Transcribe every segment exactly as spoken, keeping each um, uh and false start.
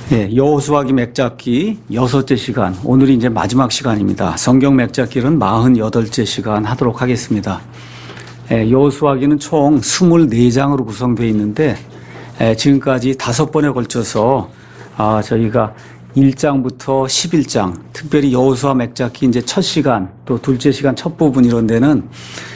예, 여호수아기 맥잡기 여섯째 시간, 오늘이 이제 마지막 시간입니다. 성경 맥잡기는 마흔여덟째 시간 하도록 하겠습니다. 예, 여호수아기는 총 스물네 장으로 구성되어 있는데, 예, 지금까지 다섯 번에 걸쳐서 아, 저희가 일 장부터 십일 장, 특별히 여호수아 맥잡기 이제 첫 시간, 또 둘째 시간 첫 부분 이런 데는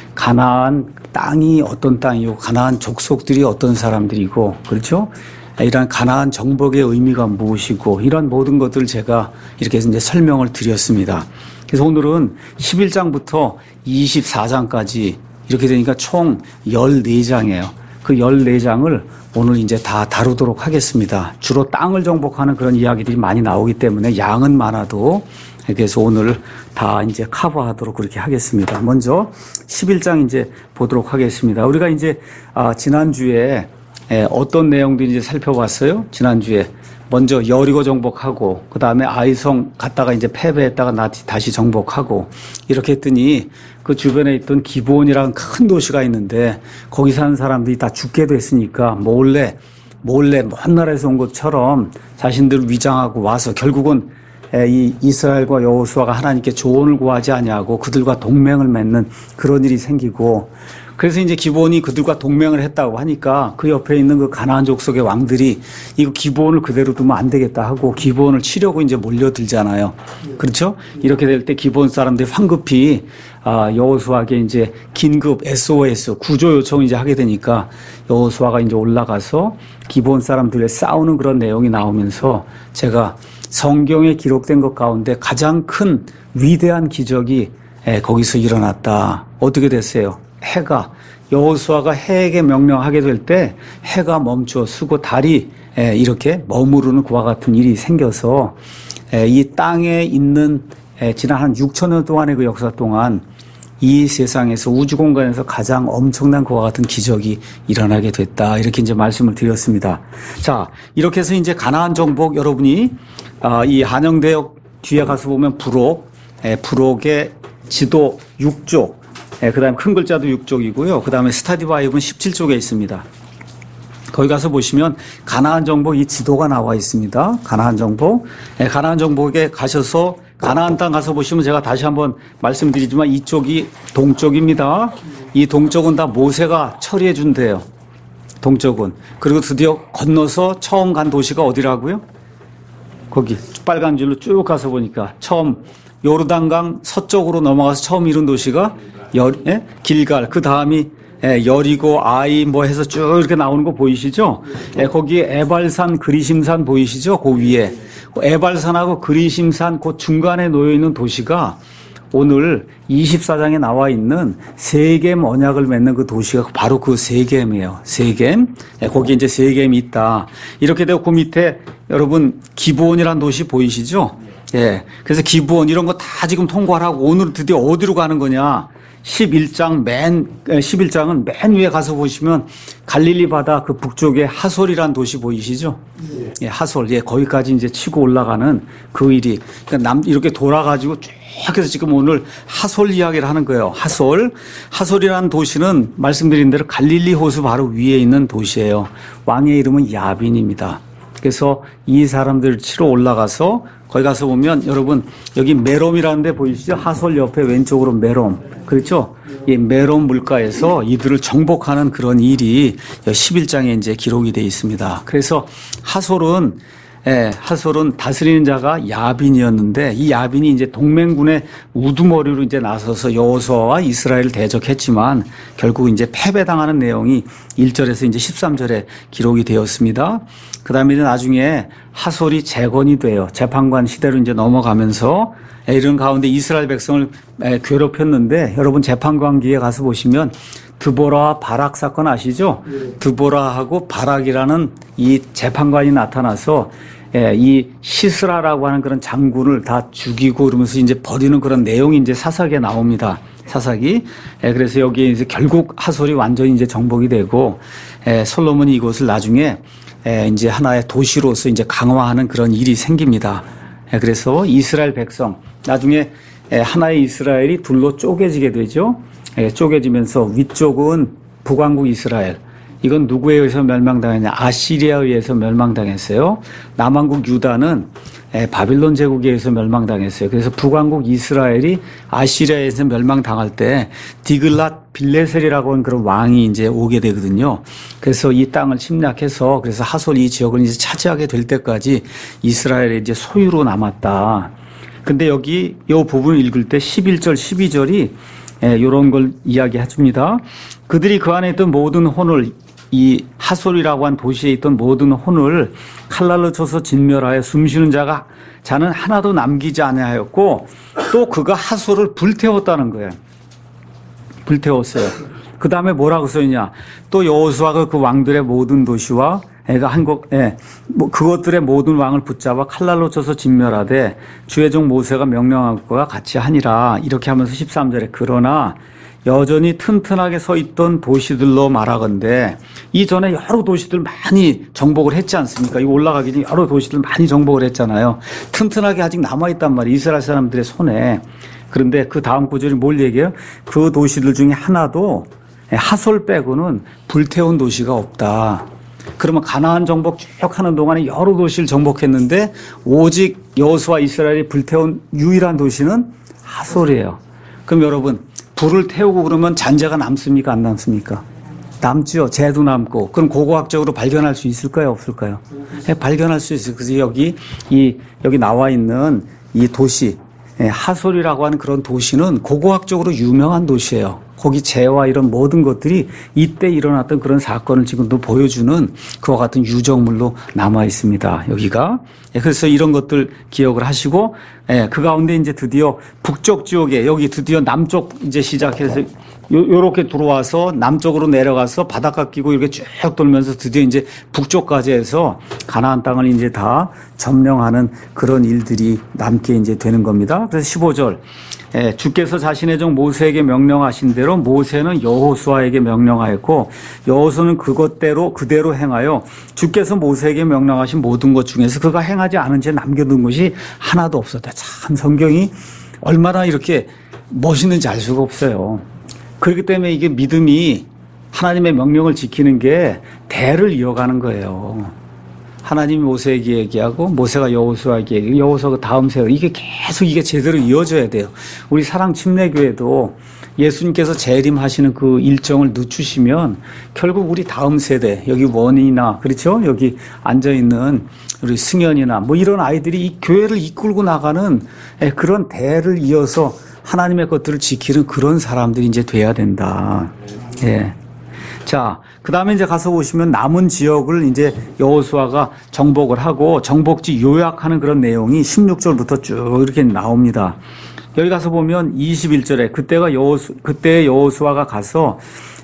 가나안 땅이 어떤 땅이고, 가나안 족속들이 어떤 사람들이고, 그렇죠? 이런 가나안 정복의 의미가 무엇이고, 이런 모든 것들을 제가 이렇게 이제 설명을 드렸습니다. 그래서 오늘은 십일 장부터 이십사 장까지 이렇게 되니까 총 열네 장이에요. 그 열네 장을 오늘 이제 다 다루도록 하겠습니다. 주로 땅을 정복하는 그런 이야기들이 많이 나오기 때문에 양은 많아도, 그래서 오늘 다 이제 커버하도록 그렇게 하겠습니다. 먼저 십일 장 이제 보도록 하겠습니다. 우리가 이제 아, 지난주에 예, 어떤 내용들이 이제 살펴봤어요? 지난주에 먼저 여리고 정복하고, 그 다음에 아이성 갔다가 이제 패배했다가 다시 정복하고, 이렇게 했더니 그 주변에 있던 기브온이라는 큰 도시가 있는데 거기 사는 사람들이 다 죽게 됐으니까 몰래 몰래 먼 나라에서 온 것처럼 자신들 위장하고 와서 결국은 이 이스라엘과 여호수아가 하나님께 조언을 구하지 아니하고 그들과 동맹을 맺는 그런 일이 생기고, 그래서 이제 기브온이 그들과 동맹을 했다고 하니까 그 옆에 있는 그 가나안 족속의 왕들이 이거 기브온을 그대로 두면 안 되겠다 하고 기브온을 치려고 이제 몰려들잖아요. 그렇죠? 이렇게 될 때 기브온 사람들이 황급히 아, 여호수아에게 이제 긴급 에스오에스 구조 요청을 이제 하게 되니까 여호수아가 이제 올라가서 기브온 사람들의 싸우는 그런 내용이 나오면서 제가 성경에 기록된 것 가운데 가장 큰 위대한 기적이 거기서 일어났다. 어떻게 됐어요? 해가, 여호수아가 해에게 명령하게 될 때 해가 멈춰 쓰고 달이 이렇게 머무르는 그와 같은 일이 생겨서 이 땅에 있는 지난 한 육천 년 동안의 그 역사 동안 이 세상에서 우주 공간에서 가장 엄청난 그와 같은 기적이 일어나게 됐다. 이렇게 이제 말씀을 드렸습니다. 자, 이렇게 해서 이제 가나안 정복, 여러분이 이 한영대역 뒤에 가서 보면 부록, 부록의 지도 육 쪽, 그 다음에 큰 글자도 육 쪽이고요. 그 다음에 스타디 바이브는 십칠 쪽에 있습니다. 거기 가서 보시면 가나안 정복 이 지도가 나와 있습니다. 가나안 정복. 가나안 정복에 가셔서 가나안 땅 가서 보시면 제가 다시 한번 말씀드리지만 이쪽이 동쪽입니다. 이 동쪽은 다 모세가 처리해 준대요. 동쪽은. 그리고 드디어 건너서 처음 간 도시가 어디라고요? 거기 빨간 줄로 쭉 가서 보니까 처음 요르단강 서쪽으로 넘어가서 처음 이룬 도시가 여, 예? 길갈, 그 다음이 예, 여리고 아이 뭐 해서 쭉 이렇게 나오는 거 보이시죠? 예, 거기에 에발산, 그리심산 보이시죠? 그 위에 에발산하고 그리심산 그 중간에 놓여 있는 도시가 오늘 이십사 장에 나와 있는 세겜 언약을 맺는 그 도시가 바로 그 세겜이에요. 세겜. 예, 거기 이제 세겜이 있다. 이렇게 되고 그 밑에 여러분 기브온이라는 도시 보이시죠? 예. 그래서 기브온 이런 거 다 지금 통과를 하고 오늘 드디어 어디로 가는 거냐? 십일 장 맨, 십일 장은 맨 위에 가서 보시면 갈릴리 바다 그 북쪽에 하솔이라는 도시 보이시죠? 예. 예, 하솔. 예, 거기까지 이제 치고 올라가는 그 일이. 그러니까 남, 이렇게 돌아가지고 쭉 해서 지금 오늘 하솔 이야기를 하는 거예요. 하솔. 하솔이라는 도시는 말씀드린 대로 갈릴리 호수 바로 위에 있는 도시예요. 왕의 이름은 야빈입니다. 그래서 이 사람들을 치러 올라가서 거기 가서 보면 여러분 여기 메롬이라는 데 보이시죠? 하솔 옆에 왼쪽으로 메롬. 그렇죠? 이 메롬 물가에서 이들을 정복하는 그런 일이 십일 장에 이제 기록이 되어 있습니다. 그래서 하솔은 예, 하솔은 다스리는 자가 야빈이었는데 이 야빈이 이제 동맹군의 우두머리로 이제 나서서 여호수아와 이스라엘을 대적했지만 결국 이제 패배당하는 내용이 일 절에서 이제 십삼 절에 기록이 되었습니다. 그 다음에 이제 나중에 하솔이 재건이 돼요. 재판관 시대로 이제 넘어가면서 이런 가운데 이스라엘 백성을 괴롭혔는데 여러분 재판관기에 가서 보시면 드보라와 바락 사건 아시죠? 네. 드보라하고 바락이라는 이 재판관이 나타나서 이 시스라라고 하는 그런 장군을 다 죽이고 그러면서 이제 버리는 그런 내용이 이제 사사기에 나옵니다. 사사기. 그래서 여기에 이제 결국 하솔이 완전히 이제 정복이 되고 솔로몬이 이곳을 나중에 이제 하나의 도시로서 이제 강화하는 그런 일이 생깁니다. 그래서 이스라엘 백성 나중에 하나의 이스라엘이 둘로 쪼개지게 되죠. 쪼개지면서 위쪽은 북왕국 이스라엘, 이건 누구에 의해서 멸망당했냐? 아시리아에 의해서 멸망당했어요. 남왕국 유다는 바빌론 제국에 의해서 멸망당했어요. 그래서 북왕국 이스라엘이 아시리아에서 멸망당할 때 디글랏 빌레셀이라고 하는 그런 왕이 이제 오게 되거든요. 그래서 이 땅을 침략해서 그래서 하솔 이 지역을 이제 차지하게 될 때까지 이스라엘의 이제 소유로 남았다. 근데 여기 이 부분을 읽을 때 십일 절, 십이 절이 이런 걸 이야기해 줍니다. 그들이 그 안에 있던 모든 혼을 이 하솔이라고 한 도시에 있던 모든 혼을 칼날로 쳐서 진멸하여 숨쉬는 자가 자는 하나도 남기지 아니하였고 또 그가 하솔을 불태웠다는 거예요. 불태웠어요. 그 다음에 뭐라고 써있냐? 또 여호수아가 그 왕들의 모든 도시와 애가 한국, 예, 뭐 그것들의 모든 왕을 붙잡아 칼날로 쳐서 진멸하되 주의 종 모세가 명령한 것과 같이 하니라. 이렇게 하면서 십삼 절에 그러나 여전히 튼튼하게 서 있던 도시들로 말하건대 이전에 여러 도시들 많이 정복을 했지 않습니까? 이 올라가기 전에 여러 도시들 많이 정복을 했잖아요. 튼튼하게 아직 남아있단 말이에요. 이스라엘 사람들의 손에. 그런데 그 다음 구절이 뭘 얘기해요? 그 도시들 중에 하나도 하솔 빼고는 불태운 도시가 없다. 그러면 가나안 정복 쭉 하는 동안에 여러 도시를 정복했는데 오직 여호수아 이스라엘이 불태운 유일한 도시는 하솔이에요. 그럼 여러분 불을 태우고 그러면 잔재가 남습니까? 안 남습니까? 남죠. 재도 남고. 그럼 고고학적으로 발견할 수 있을까요? 없을까요? 네, 발견할 수 있어요. 그래서 여기 이 여기 나와 있는 이 도시 하솔이라고 하는 그런 도시는 고고학적으로 유명한 도시예요. 거기 재와 이런 모든 것들이 이때 일어났던 그런 사건을 지금도 보여주는 그와 같은 유적물로 남아 있습니다. 여기가. 그래서 이런 것들 기억을 하시고, 그 가운데 이제 드디어 북쪽 지역에 여기 드디어 남쪽 이제 시작해서 요렇게 들어와서 남쪽으로 내려가서 바닷가 끼고 이렇게 쭉 돌면서 드디어 이제 북쪽까지 해서 가나안 땅을 이제 다 점령하는 그런 일들이 남게 이제 되는 겁니다. 그래서 십오 절. 예, 주께서 자신의 종 모세에게 명령하신 대로 모세는 여호수아에게 명령하였고 여호수아는 그것대로 그대로 행하여 주께서 모세에게 명령하신 모든 것 중에서 그가 행하지 않은 채 남겨둔 것이 하나도 없었다. 참 성경이 얼마나 이렇게 멋있는지 알 수가 없어요. 그렇기 때문에 이게 믿음이 하나님의 명령을 지키는 게 대를 이어가는 거예요. 하나님이 모세에게 얘기하고 모세가 여호수아에게 얘기하고 여호수아가 다음 세대 이게 계속 이게 제대로 이어져야 돼요. 우리 사랑 침례교회도 예수님께서 재림하시는 그 일정을 늦추시면 결국 우리 다음 세대 여기 원이나 그렇죠? 여기 앉아 있는 우리 승현이나 뭐 이런 아이들이 이 교회를 이끌고 나가는 그런 대를 이어서 하나님의 것들을 지키는 그런 사람들이 이제 돼야 된다. 예. 자, 그 다음에 이제 가서 보시면 남은 지역을 이제 여호수아가 정복을 하고 정복지 요약하는 그런 내용이 십육 절부터 쭉 이렇게 나옵니다. 여기 가서 보면 이십일 절에 그때가 여호수, 그때 여호수아가 가서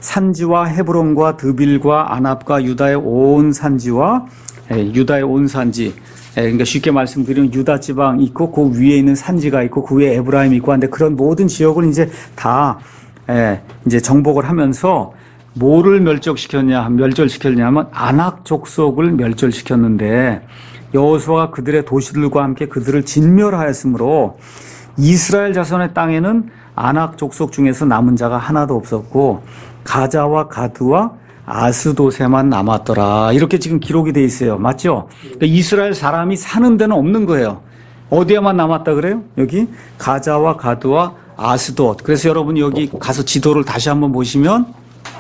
산지와 헤브론과 드빌과 아납과 유다의 온 산지와 유다의 온 산지 그러니까 쉽게 말씀드리면 유다 지방 있고 그 위에 있는 산지가 있고 그 위에 에브라임 있고 한데 그런 모든 지역을 이제 다 이제 정복을 하면서 뭐를 멸족시켰냐, 멸절시켰냐면 아낙 족속을 멸절시켰는데 여호수아가 그들의 도시들과 함께 그들을 진멸하였으므로 이스라엘 자손의 땅에는 아낙 족속 중에서 남은 자가 하나도 없었고 가자와 가드와 아스도세만 남았더라. 이렇게 지금 기록이 돼 있어요. 맞죠? 그러니까 이스라엘 사람이 사는 데는 없는 거예요. 어디에만 남았다 그래요? 여기 가자와 가드와 아스돗. 그래서 여러분 여기 가서 지도를 다시 한번 보시면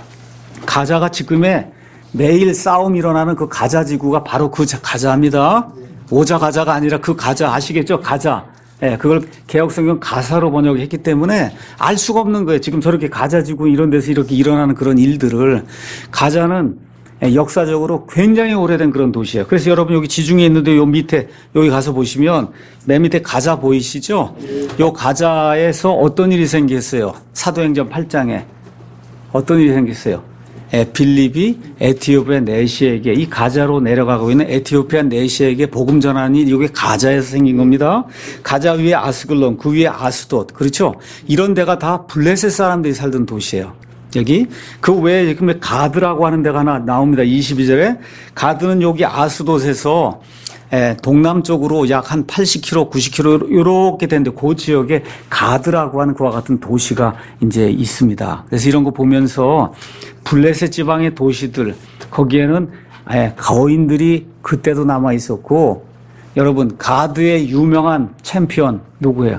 가자가 지금의 매일 싸움 일어나는 그 가자 지구가 바로 그 가자입니다. 오자 가자가 아니라 그 가자 아시겠죠? 가자. 예, 그걸 개혁성경 가사로 번역했기 때문에 알 수가 없는 거예요. 지금 저렇게 가자 지구 이런 데서 이렇게 일어나는 그런 일들을 가자는 역사적으로 굉장히 오래된 그런 도시예요. 그래서 여러분 여기 지중해 있는데 요 밑에 여기 가서 보시면 맨 밑에 가자 보이시죠? 요 가자에서 어떤 일이 생겼어요? 사도행전 팔 장에 어떤 일이 생겼어요? 빌립이 에티오피아 내시에게 이 가자로 내려가고 있는 에티오피아 내시에게 복음 전하는 일이 이게 가자에서 생긴 겁니다. 가자 위에 아스글론, 그 위에 아스돗, 그렇죠? 이런 데가 다 블레셋 사람들이 살던 도시예요. 여기 그 외에 지금 가드라고 하는 데가 하나 나옵니다. 이십이 절에 가드는 여기 아스돗에서 예, 동남쪽으로 약 한 팔십 킬로미터, 구십 킬로미터 이렇게 되는데 그 지역에 가드라고 하는 그와 같은 도시가 이제 있습니다. 그래서 이런 거 보면서 블레셋 지방의 도시들 거기에는 예, 거인들이 그때도 남아 있었고 여러분 가드의 유명한 챔피언 누구예요?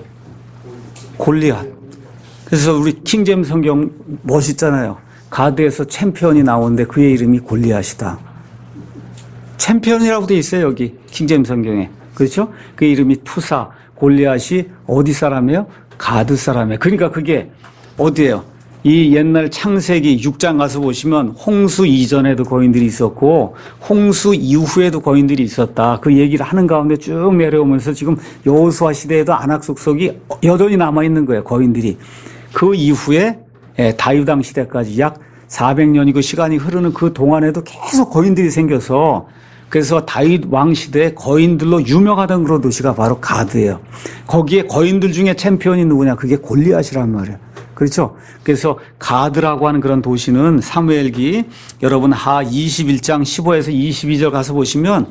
골리앗. 그래서 우리 킹제임스 성경 멋있잖아요. 가드에서 챔피언이 나오는데 그의 이름이 골리앗이다. 챔피언이라고 돼 있어요, 여기 킹제임스 성경에. 그렇죠? 그 이름이 투사. 골리앗이 어디 사람이에요? 가드 사람이에요. 그러니까 그게 어디예요? 이 옛날 창세기 육 장 가서 보시면 홍수 이전에도 거인들이 있었고 홍수 이후에도 거인들이 있었다. 그 얘기를 하는 가운데 쭉 내려오면서 지금 여호수아 시대에도 아낙 속속이 여전히 남아있는 거예요. 거인들이. 그 이후에 다윗 왕 시대까지 약 사백 년이 그 시간이 흐르는 그 동안에도 계속 거인들이 생겨서 그래서 다윗 왕 시대에 거인들로 유명하던 그런 도시가 바로 가드예요. 거기에 거인들 중에 챔피언이 누구냐? 그게 골리앗이란 말이에요. 그렇죠? 그래서 가드라고 하는 그런 도시는 사무엘기 여러분 하 이십일 장 십오에서 이십이 절 가서 보시면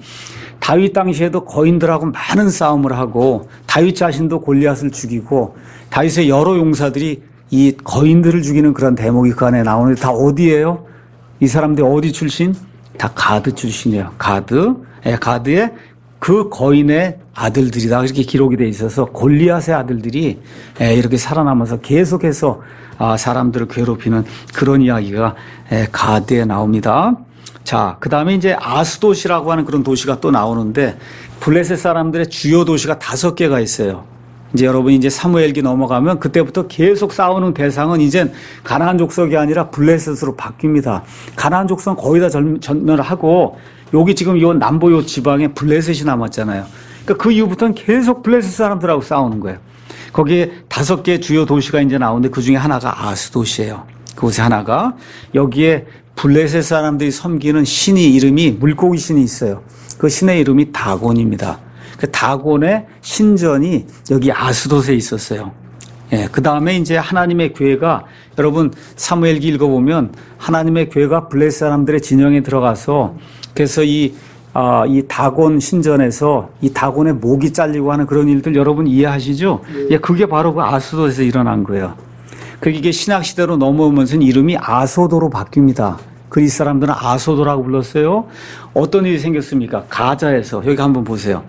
다윗 당시에도 거인들하고 많은 싸움을 하고 다윗 자신도 골리앗을 죽이고 다윗의 여러 용사들이 이 거인들을 죽이는 그런 대목이 그 안에 나오는데 다 어디예요? 이 사람들 어디 출신? 다 가드 출신이에요. 가드. 예, 가드의 그 거인의 아들들이다. 이렇게 기록이 돼 있어서 골리앗의 아들들이 예, 이렇게 살아남아서 계속해서 아, 사람들을 괴롭히는 그런 이야기가 예, 가드에 나옵니다. 자, 그 다음에 이제 아스돗이라고 하는 그런 도시가 또 나오는데 블레셋 사람들의 주요 도시가 다섯 개가 있어요. 이제 여러분이 이제 사무엘기 넘어가면 그때부터 계속 싸우는 대상은 이제 가나안 족속이 아니라 블레셋으로 바뀝니다. 가나안 족속은 거의 다 전멸을 하고 여기 지금 요 남부 요 지방에 블레셋이 남았잖아요. 그러니까 그 이후부터는 계속 블레셋 사람들하고 싸우는 거예요. 거기에 다섯 개 주요 도시가 이제 나오는데 그 중에 하나가 아스돗이에요. 그곳에 하나가 여기에 블레셋 사람들이 섬기는 신이 이름이 물고기 신이 있어요. 그 신의 이름이 다곤입니다. 그 다곤의 신전이 여기 아스돗에 있었어요. 예, 그 다음에 이제 하나님의 교회가 여러분 사무엘기 읽어보면 하나님의 교회가 블레셋 사람들의 진영에 들어가서 그래서 이, 아, 이 다곤 신전에서 이 다곤의 목이 잘리고 하는 그런 일들 여러분 이해하시죠? 예, 그게 바로 그 아스돗에서 일어난 거예요. 그게 신학시대로 넘어오면서 이름이 아소도로 바뀝니다. 그리스 사람들은 아소도라고 불렀어요. 어떤 일이 생겼습니까? 가자에서 여기 한번 보세요.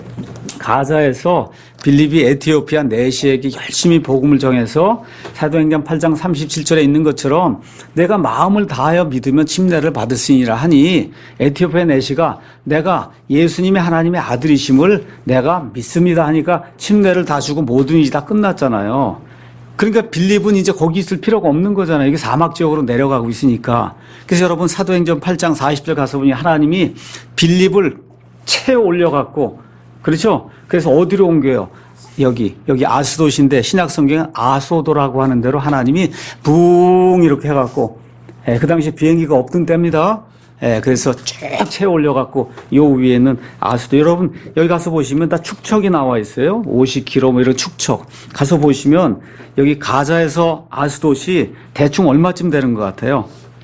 가자에서 빌립이 에티오피아 내시에게 열심히 복음을 정해서 사도행전 팔 장 삼십칠 절에 있는 것처럼 내가 마음을 다하여 믿으면 침례를 받으시니라 하니 에티오피아 내시가 내가 예수님이 하나님의 아들이심을 내가 믿습니다 하니까 침례를 다 주고 모든 일이 다 끝났잖아요. 그러니까 빌립은 이제 거기 있을 필요가 없는 거잖아요. 이게 사막 지역으로 내려가고 있으니까. 그래서 여러분 사도행전 팔 장 사십 절 가서 보니 하나님이 빌립을 채워 올려갖고 그렇죠? 그래서 어디로 옮겨요? 여기, 여기 아스돗인데 신약성경은 아소도라고 하는 대로 하나님이 붕 이렇게 해갖고, 예, 그 당시에 비행기가 없던 때입니다. 예, 그래서 쭉 채워 올려갖고 요 위에는 아스도. 여러분 여기 가서 보시면 다 축척이 나와 있어요. 오십 킬로미터 뭐 이런 축척. 가서 보시면 여기 가자에서 아스돗이 대충 얼마쯤 되는 것 같아요?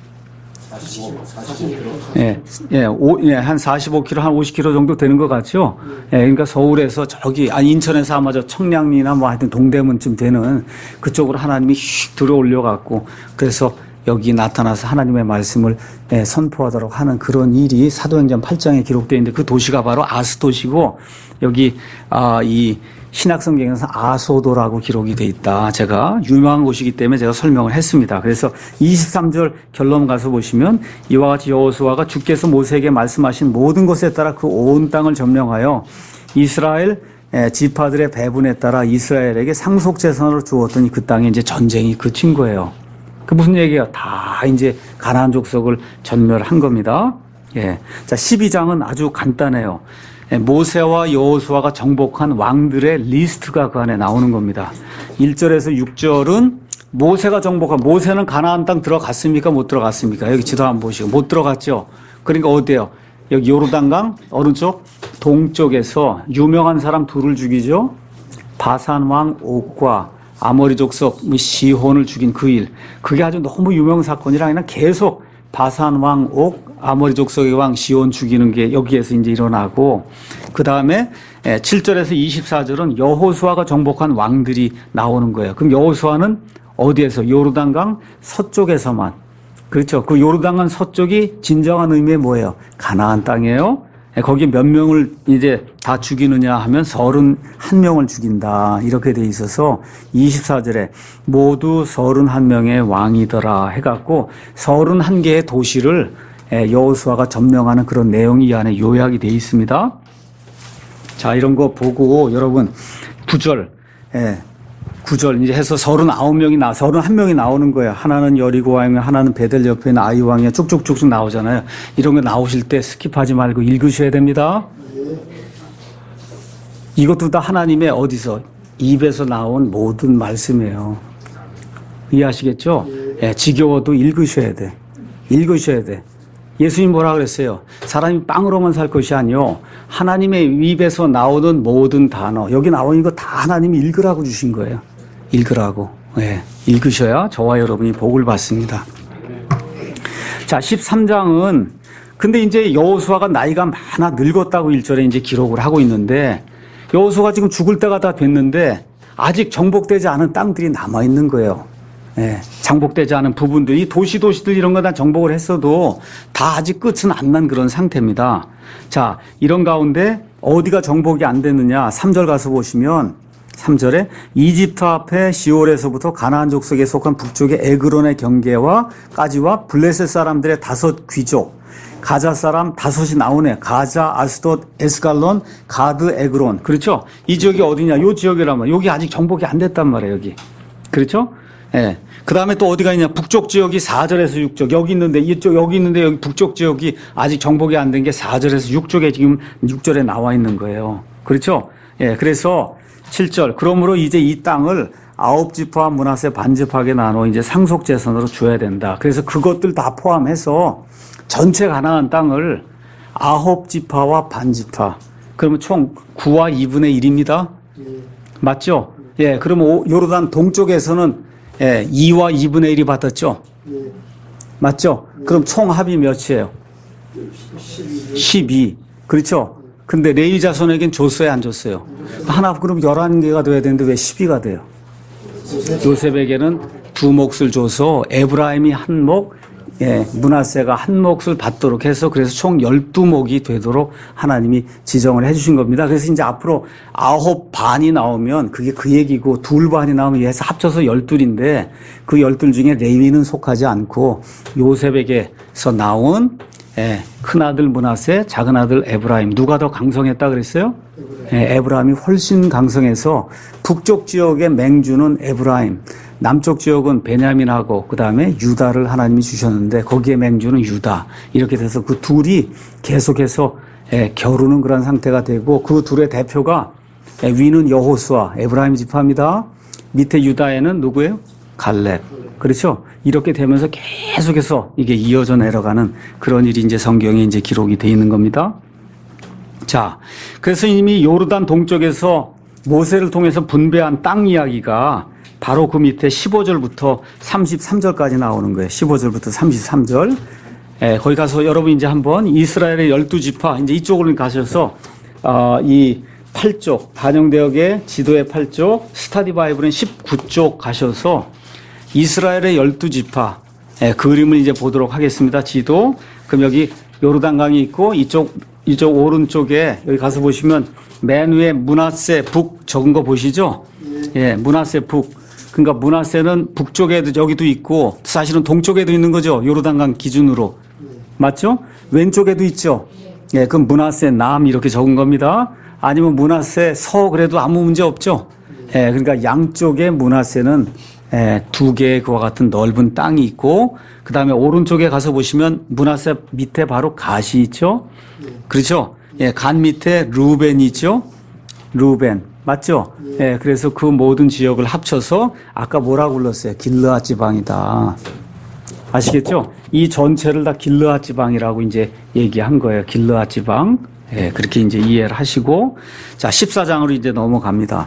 예, 예, 오, 예, 한 사십오 킬로미터, 한 오십 킬로미터 정도 되는 것 같죠? 예, 그러니까 서울에서 저기, 아니, 인천에서 아마 저 청량리나 뭐 하여튼 동대문쯤 되는 그쪽으로 하나님이 휙 들어 올려갖고, 그래서 여기 나타나서 하나님의 말씀을 예, 선포하도록 하는 그런 일이 사도행전 팔 장에 기록되어 있는데 그 도시가 바로 아스돗이고, 여기, 아, 이, 신약성경에서 아소도라고 기록이 돼 있다. 제가 유명한 곳이기 때문에 제가 설명을 했습니다. 그래서 이십삼 절 결론 가서 보시면 이와 같이 여호수아가 주께서 모세에게 말씀하신 모든 것에 따라 그 온 땅을 점령하여 이스라엘 지파들의 배분에 따라 이스라엘에게 상속재산으로 주었더니 그 땅에 이제 전쟁이 그친 거예요. 그 무슨 얘기예요? 다 이제 가나안 족속을 전멸한 겁니다. 예. 자, 십이 장은 아주 간단해요. 모세와 여호수아가 정복한 왕들의 리스트가 그 안에 나오는 겁니다. 일 절에서 육 절은 모세가 정복한, 모세는 가나안 땅 들어갔습니까? 못 들어갔습니까? 여기 지도 한번 보시고. 못 들어갔죠? 그러니까 어디에요? 여기 요르단강 오른쪽 동쪽에서 유명한 사람 둘을 죽이죠. 바산 왕 옥과 아모리 족속 시혼을 죽인 그 일. 그게 아주 너무 유명 사건이라 그냥 계속 바산 왕 옥, 아모리 족속의 왕 시온 죽이는 게 여기에서 이제 일어나고, 그 다음에 칠 절에서 이십사 절은 여호수아가 정복한 왕들이 나오는 거예요. 그럼 여호수아는 어디에서? 요르단강 서쪽에서만. 그렇죠. 그 요르단강 서쪽이 진정한 의미의 뭐예요? 가나안 땅이에요. 거기 몇 명을 이제 다 죽이느냐 하면 서른한 명을 죽인다. 이렇게 돼 있어서 이십사 절에 모두 서른한 명의 왕이더라 해갖고 서른한 개의 도시를 여호수아가 점령하는 그런 내용이 이 안에 요약이 돼 있습니다. 자, 이런 거 보고 여러분 구 절, 예, 구 절 이제 해서 서른아홉 명이 나, 서른한 명이 나오는 거예요. 하나는 여리고 왕이고 하나는 베델 옆에 있는 아이 왕이야. 쭉쭉쭉쭉 나오잖아요. 이런 거 나오실 때 스킵하지 말고 읽으셔야 됩니다. 이것도 다 하나님의 어디서 입에서 나온 모든 말씀이에요. 이해하시겠죠? 예, 지겨워도 읽으셔야 돼. 읽으셔야 돼. 예수님 뭐라 그랬어요? 사람이 빵으로만 살 것이 아니요 하나님의 입에서 나오는 모든 단어, 여기 나오는 거 다 하나님이 읽으라고 주신 거예요. 읽으라고. 예, 읽으셔야 저와 여러분이 복을 받습니다. 자, 십삼 장은 근데 이제 여호수아가 나이가 많아 늙었다고 일 절에 이제 기록을 하고 있는데, 여호수아가 지금 죽을 때가 다 됐는데 아직 정복되지 않은 땅들이 남아 있는 거예요. 예, 정복되지 않은 부분들이 도시 도시들 이런 거 다 정복을 했어도 다 아직 끝은 안 난 그런 상태입니다. 자, 이런 가운데 어디가 정복이 안 됐느냐? 삼 절 가서 보시면 삼 절에 이집트 앞에 시올에서부터 가나안 족속에 속한 북쪽의 에그론의 경계와 까지와 블레셋 사람들의 다섯 귀족, 가자 사람 다섯이 나오네. 가자, 아스돗, 에스갈론, 가드, 에그론. 그렇죠? 이 지역이 어디냐? 요 지역이라면 여기 아직 정복이 안 됐단 말이에요. 여기. 그렇죠? 예. 그 다음에 또 어디가 있냐? 북쪽 지역이 사 절에서 육 절. 여기 있는데, 이쪽, 여기 있는데, 여기 북쪽 지역이 아직 정복이 안 된 게 사 절에서 육 쪽에 지금 육 절에 나와 있는 거예요. 그렇죠? 예. 그래서 칠 절. 그러므로 이제 이 땅을 아홉 지파와 므낫세 반지파하게 나눠 이제 상속재산으로 줘야 된다. 그래서 그것들 다 포함해서 전체 가나안 땅을 아홉 지파와 반지파. 그러면 총 구와 이분의 일입니다. 맞죠? 예. 그러면 요르단 동쪽에서는 예, 이와 이분의 일이 받았죠? 네. 맞죠? 네. 그럼 총 합이 몇이에요? 십이. 그렇죠? 근데 레위 자손에겐 줬어요, 안 줬어요? 하나, 그럼 열한 개가 돼야 되는데 왜 십이가 돼요? 요셉에게는 두 몫을 줘서 에브라임이 한 몫, 예, 므낫세가 한 몫을 받도록 해서 그래서 총 열두 몫이 되도록 하나님이 지정을 해주신 겁니다. 그래서 이제 앞으로 아홉 반이 나오면 그게 그 얘기고 둘 반이 나오면 해서 합쳐서 열둘인데 그 열둘 중에 레위는 속하지 않고 요셉에게서 나온 예, 큰아들 므낫세, 작은아들 에브라임. 누가 더 강성했다 그랬어요? 예, 에브라임이 훨씬 강성해서 북쪽 지역의 맹주는 에브라임, 남쪽 지역은 베냐민하고 그 다음에 유다를 하나님이 주셨는데 거기에 맹주는 유다. 이렇게 돼서 그 둘이 계속해서 예, 겨루는 그런 상태가 되고 그 둘의 대표가 예, 위는 여호수아, 에브라임 지파입니다. 밑에 유다에는 누구예요? 갈렙. 그렇죠? 이렇게 되면서 계속해서 이게 이어져 내려가는 그런 일이 이제 성경에 이제 기록이 돼 있는 겁니다. 자, 그래서 이미 요르단 동쪽에서 모세를 통해서 분배한 땅 이야기가 바로 그 밑에 십오 절부터 삼십삼 절까지 나오는 거예요. 십오 절부터 삼십삼 절. 예, 거기 가서 여러분 이제 한번 이스라엘의 열두 지파, 이제 이쪽으로 가셔서, 어, 이 팔 쪽, 반영대역의 지도의 팔 쪽, 스타디 바이블은 십구 쪽 가셔서 이스라엘의 열두 지파, 예, 그 그림을 이제 보도록 하겠습니다. 지도. 그럼 여기 요르단강이 있고 이쪽, 이쪽 오른쪽에 여기 가서 보시면 맨 위에 므낫세 북 적은 거 보시죠? 예, 므낫세 북. 그러니까 므낫세는 북쪽에도 여기도 있고 사실은 동쪽에도 있는 거죠. 요르단강 기준으로. 맞죠? 왼쪽에도 있죠. 예, 그럼 므낫세 남 이렇게 적은 겁니다. 아니면 므낫세 서 그래도 아무 문제 없죠. 예, 그러니까 양쪽에 므낫세는 예, 두 개의 그와 같은 넓은 땅이 있고 그 다음에 오른쪽에 가서 보시면 므낫세 밑에 바로 갓이 있죠. 그렇죠? 예, 갓 밑에 루벤이 있죠. 루벤. 맞죠? 예, 그래서 그 모든 지역을 합쳐서 아까 뭐라고 불렀어요? 길르앗 지방이다. 아시겠죠? 이 전체를 다 길르앗 지방이라고 이제 얘기한 거예요. 길르앗 지방. 예, 그렇게 이제 이해를 하시고. 자, 십사 장으로 이제 넘어갑니다.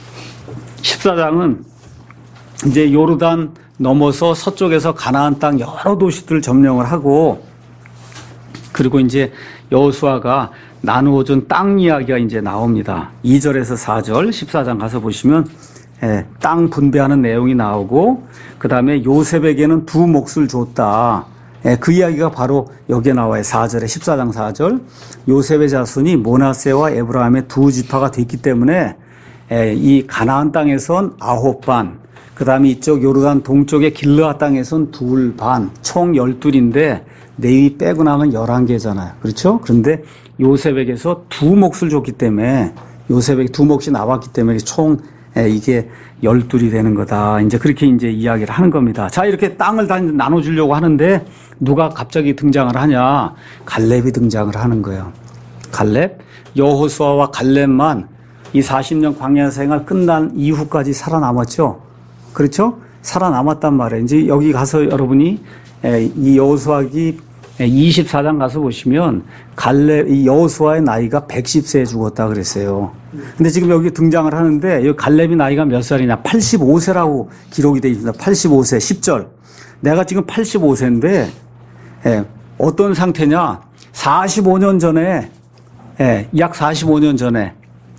십사 장은 이제 요르단 넘어서 서쪽에서 가나안 땅 여러 도시들을 점령을 하고 그리고 이제 여호수아가 나누어 준 땅 이야기가 이제 나옵니다. 이 절에서 사 절 십사 장 가서 보시면 예, 땅 분배하는 내용이 나오고 그다음에 요셉에게는 두 몫을 줬다. 예, 그 이야기가 바로 여기에 나와요. 사 절에 십사 장 사 절. 요셉의 자손이 므낫세와 에브라임의 두 지파가 됐기 때문에 예, 이 가나안 땅에선 아홉 반, 그다음에 이쪽 요르단 동쪽의 길르앗 땅에선 둘 반, 총 열둘인데 레위 빼고 나면 열한 개잖아요. 그렇죠? 그런데 요셉에게서 두 몫을 줬기 때문에 요셉에게 두 몫이 나왔기 때문에 총 이게 열둘이 되는 거다. 이제 그렇게 이제 이야기를 하는 겁니다. 자, 이렇게 땅을 다 나눠주려고 하는데 누가 갑자기 등장을 하냐? 갈렙이 등장을 하는 거예요. 갈렙, 여호수아와 갈렙만 이 사십 년 광야 생활 끝난 이후까지 살아남았죠. 그렇죠? 살아남았단 말이에요. 이제 여기 가서 여러분이 이 여호수아기 이십사 장 가서 보시면 갈렙, 이 여호수아의 나이가 백십 세에 죽었다 그랬어요. 근데 지금 여기 등장을 하는데 이 갈렙이 나이가 몇 살이냐? 팔십오 세라고 기록이 되어 있습니다. 팔십오 세, 십 절. 내가 지금 팔십오 세인데 예, 어떤 상태냐? 사십오 년 전에 예, 약 사십오 년 전에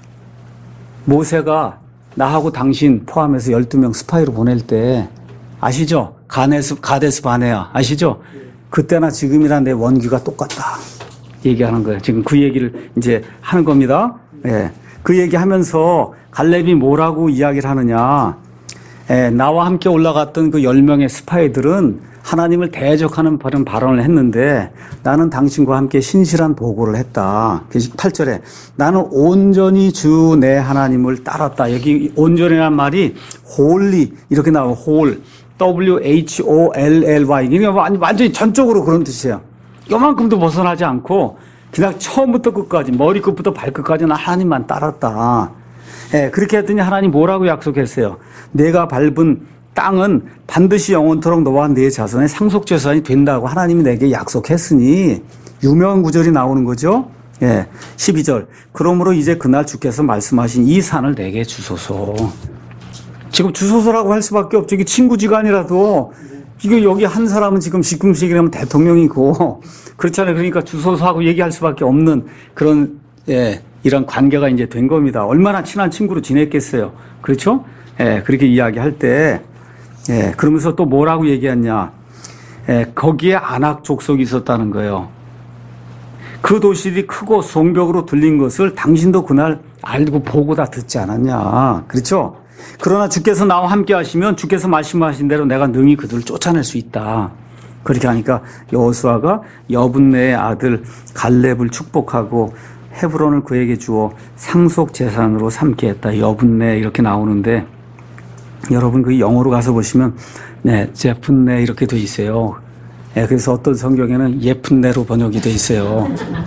모세가 나하고 당신 포함해서 열두 명 스파이로 보낼 때 아시죠? 가네스, 가데스 바네아 아시죠? 그때나 지금이랑 내 원기가 똑같다. 얘기하는 거예요. 지금 그 얘기를 이제 하는 겁니다. 예. 그 얘기 하면서 갈렙이 뭐라고 이야기를 하느냐. 예, 나와 함께 올라갔던 그 열 명의 스파이들은 하나님을 대적하는 그런 발언을 했는데 나는 당신과 함께 신실한 보고를 했다. 팔 절에 나는 온전히 주 내 하나님을 따랐다. 여기 온전이라는 말이 홀리 이렇게 나와요. 홀. 더블유 에이치 오 엘 엘 와이. 이게 완전히 전적으로 그런 뜻이에요. 요만큼도 벗어나지 않고 그냥 처음부터 끝까지 머리끝부터 발끝까지는 하나님만 따랐다. 예, 그렇게 했더니 하나님 뭐라고 약속했어요? 내가 밟은 땅은 반드시 영원토록 너와 네 자손의 상속재산이 된다고 하나님이 내게 약속했으니 유명한 구절이 나오는 거죠. 예, 십이 절. 그러므로 이제 그날 주께서 말씀하신 이 산을 내게 주소서. 지금 주소서라고 할 수밖에 없죠. 이게 친구지간이라도 이거 여기 한 사람은 지금 지금식이라면 대통령이고 그렇잖아요. 그러니까 주소서하고 얘기할 수밖에 없는 그런 예, 이런 관계가 이제 된 겁니다. 얼마나 친한 친구로 지냈겠어요. 그렇죠? 예, 그렇게 이야기할 때 예, 그러면서 또 뭐라고 얘기했냐? 예, 거기에 아낙 족속이 있었다는 거예요. 그 도시들이 크고 성벽으로 들린 것을 당신도 그날 알고 보고 다 듣지 않았냐? 그렇죠? 그러나 주께서 나와 함께 하시면 주께서 말씀하신 대로 내가 능히 그들을 쫓아낼 수 있다. 그렇게 하니까 여호수아가 여분네의 아들 갈렙을 축복하고 헤브론을 그에게 주어 상속 재산으로 삼게 했다. 여분네 이렇게 나오는데 여러분 그 영어로 가서 보시면 네, 제푼네 이렇게 돼 있어요. 네, 그래서 어떤 성경에는 예푼네로 번역이 돼 있어요.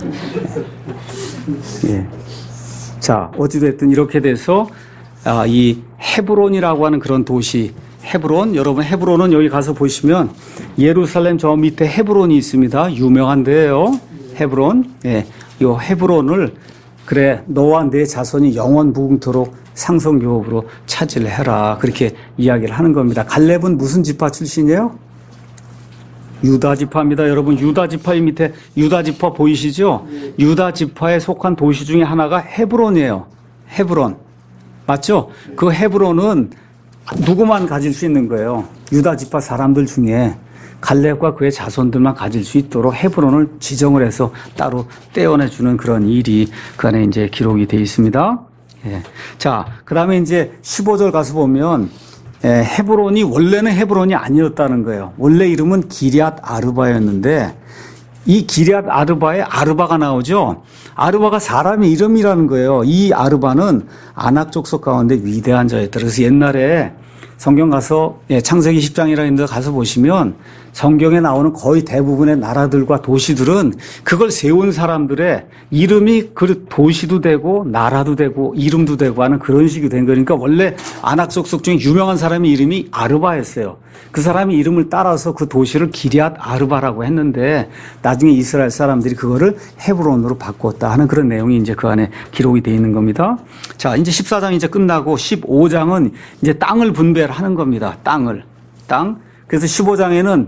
예. 자, 어찌됐든 이렇게 돼서 아, 이 헤브론이라고 하는 그런 도시, 헤브론, 여러분 헤브론은 여기 가서 보시면 예루살렘 저 밑에 헤브론이 있습니다. 유명한 데예요. 헤브론. 예. 요 헤브론을 그래 너와 내 자손이 영원 무궁토록 상속유업으로 차지를 해라. 그렇게 이야기를 하는 겁니다. 갈렙은 무슨 지파 출신이에요? 유다 지파입니다. 여러분 유다 지파의 밑에 유다 지파 보이시죠? 유다 지파에 속한 도시 중에 하나가 헤브론이에요. 헤브론. 맞죠? 그 헤브론은 누구만 가질 수 있는 거예요. 유다 지파 사람들 중에 갈렙과 그의 자손들만 가질 수 있도록 헤브론을 지정을 해서 따로 떼어내주는 그런 일이 그 안에 이제 기록이 되어 있습니다. 예. 자, 그 다음에 이제 십오 절 가서 보면 예, 헤브론이 원래는 헤브론이 아니었다는 거예요. 원래 이름은 기럇 아르바였는데 이 기럇 아르바에 아르바가 나오죠. 아르바가 사람의 이름이라는 거예요. 이 아르바는 아낙 족속 가운데 위대한 자였다. 그래서 옛날에 성경 가서 예, 창세기 십 장이라는 데 가서 보시면 성경에 나오는 거의 대부분의 나라들과 도시들은 그걸 세운 사람들의 이름이 그 도시도 되고 나라도 되고 이름도 되고 하는 그런 식이 된 거니까 원래 아낙 족속 중에 유명한 사람의 이름이 아르바였어요. 그 사람의 이름을 따라서 그 도시를 기럇 아르바라고 했는데 나중에 이스라엘 사람들이 그거를 헤브론으로 바꿨다 하는 그런 내용이 이제 그 안에 기록이 되어 있는 겁니다. 자, 이제 십사 장 이제 끝나고 십오 장은 이제 땅을 분배를 하는 겁니다. 땅을. 땅. 그래서 십오 장에는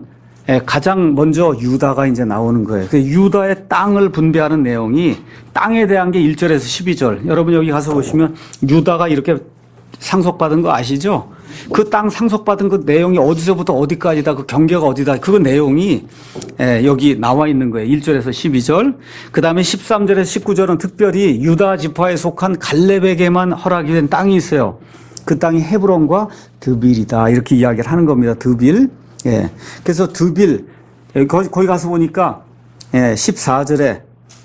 예, 가장 먼저 유다가 이제 나오는 거예요. 그 유다의 땅을 분배하는 내용이 땅에 대한 게 일 절에서 십이 절. 여러분 여기 가서 보시면 유다가 이렇게 상속받은 거 아시죠? 그 땅 상속받은 그 내용이 어디서부터 어디까지다, 그 경계가 어디다, 그 내용이 예, 여기 나와 있는 거예요. 일 절에서 십이 절. 그 다음에 십삼 절에서 십구 절은 특별히 유다 지파에 속한 갈렙에게만 허락이 된 땅이 있어요. 그 땅이 헤브론과 드빌이다. 이렇게 이야기를 하는 겁니다. 드빌. 예. 그래서 드빌, 거기, 거기 가서 보니까, 예, 십사 절에,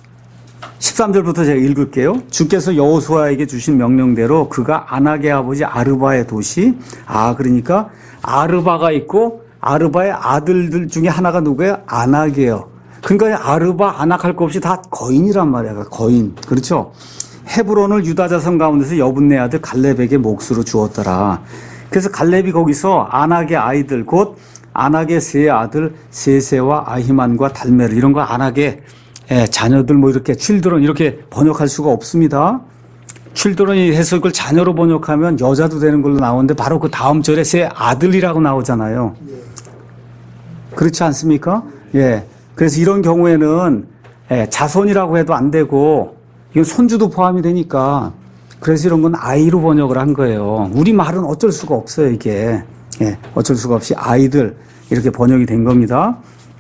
십삼 절부터 제가 읽을게요. 주께서 여호수아에게 주신 명령대로 그가 아낙의 아버지 아르바의 도시, 아, 그러니까 아르바가 있고, 아르바의 아들들 중에 하나가 누구예요? 아낙이에요. 그러니까 아르바, 아낙 할 거 없이 다 거인이란 말이야. 거인. 그렇죠? 헤브론을 유다 자손 가운데서 여분네 아들 갈렙에게 몫으로 주었더라. 그래서 갈렙이 거기서 아낙의 아이들, 곧 아낙의 세 아들 세세와 아히만과 달메르, 이런 거 아낙의 자녀들, 뭐 이렇게 칠드런 이렇게 번역할 수가 없습니다. 칠드런이 해서 이걸 자녀로 번역하면 여자도 되는 걸로 나오는데 바로 그 다음 절에 세 아들이라고 나오잖아요. 그렇지 않습니까? 예. 그래서 이런 경우에는 자손이라고 해도 안 되고 이건 손주도 포함이 되니까, 그래서 이런 건 아이로 번역을 한 거예요. 우리 말은 어쩔 수가 없어요, 이게. 예, 어쩔 수가 없이 아이들 이렇게 번역이 된 겁니다.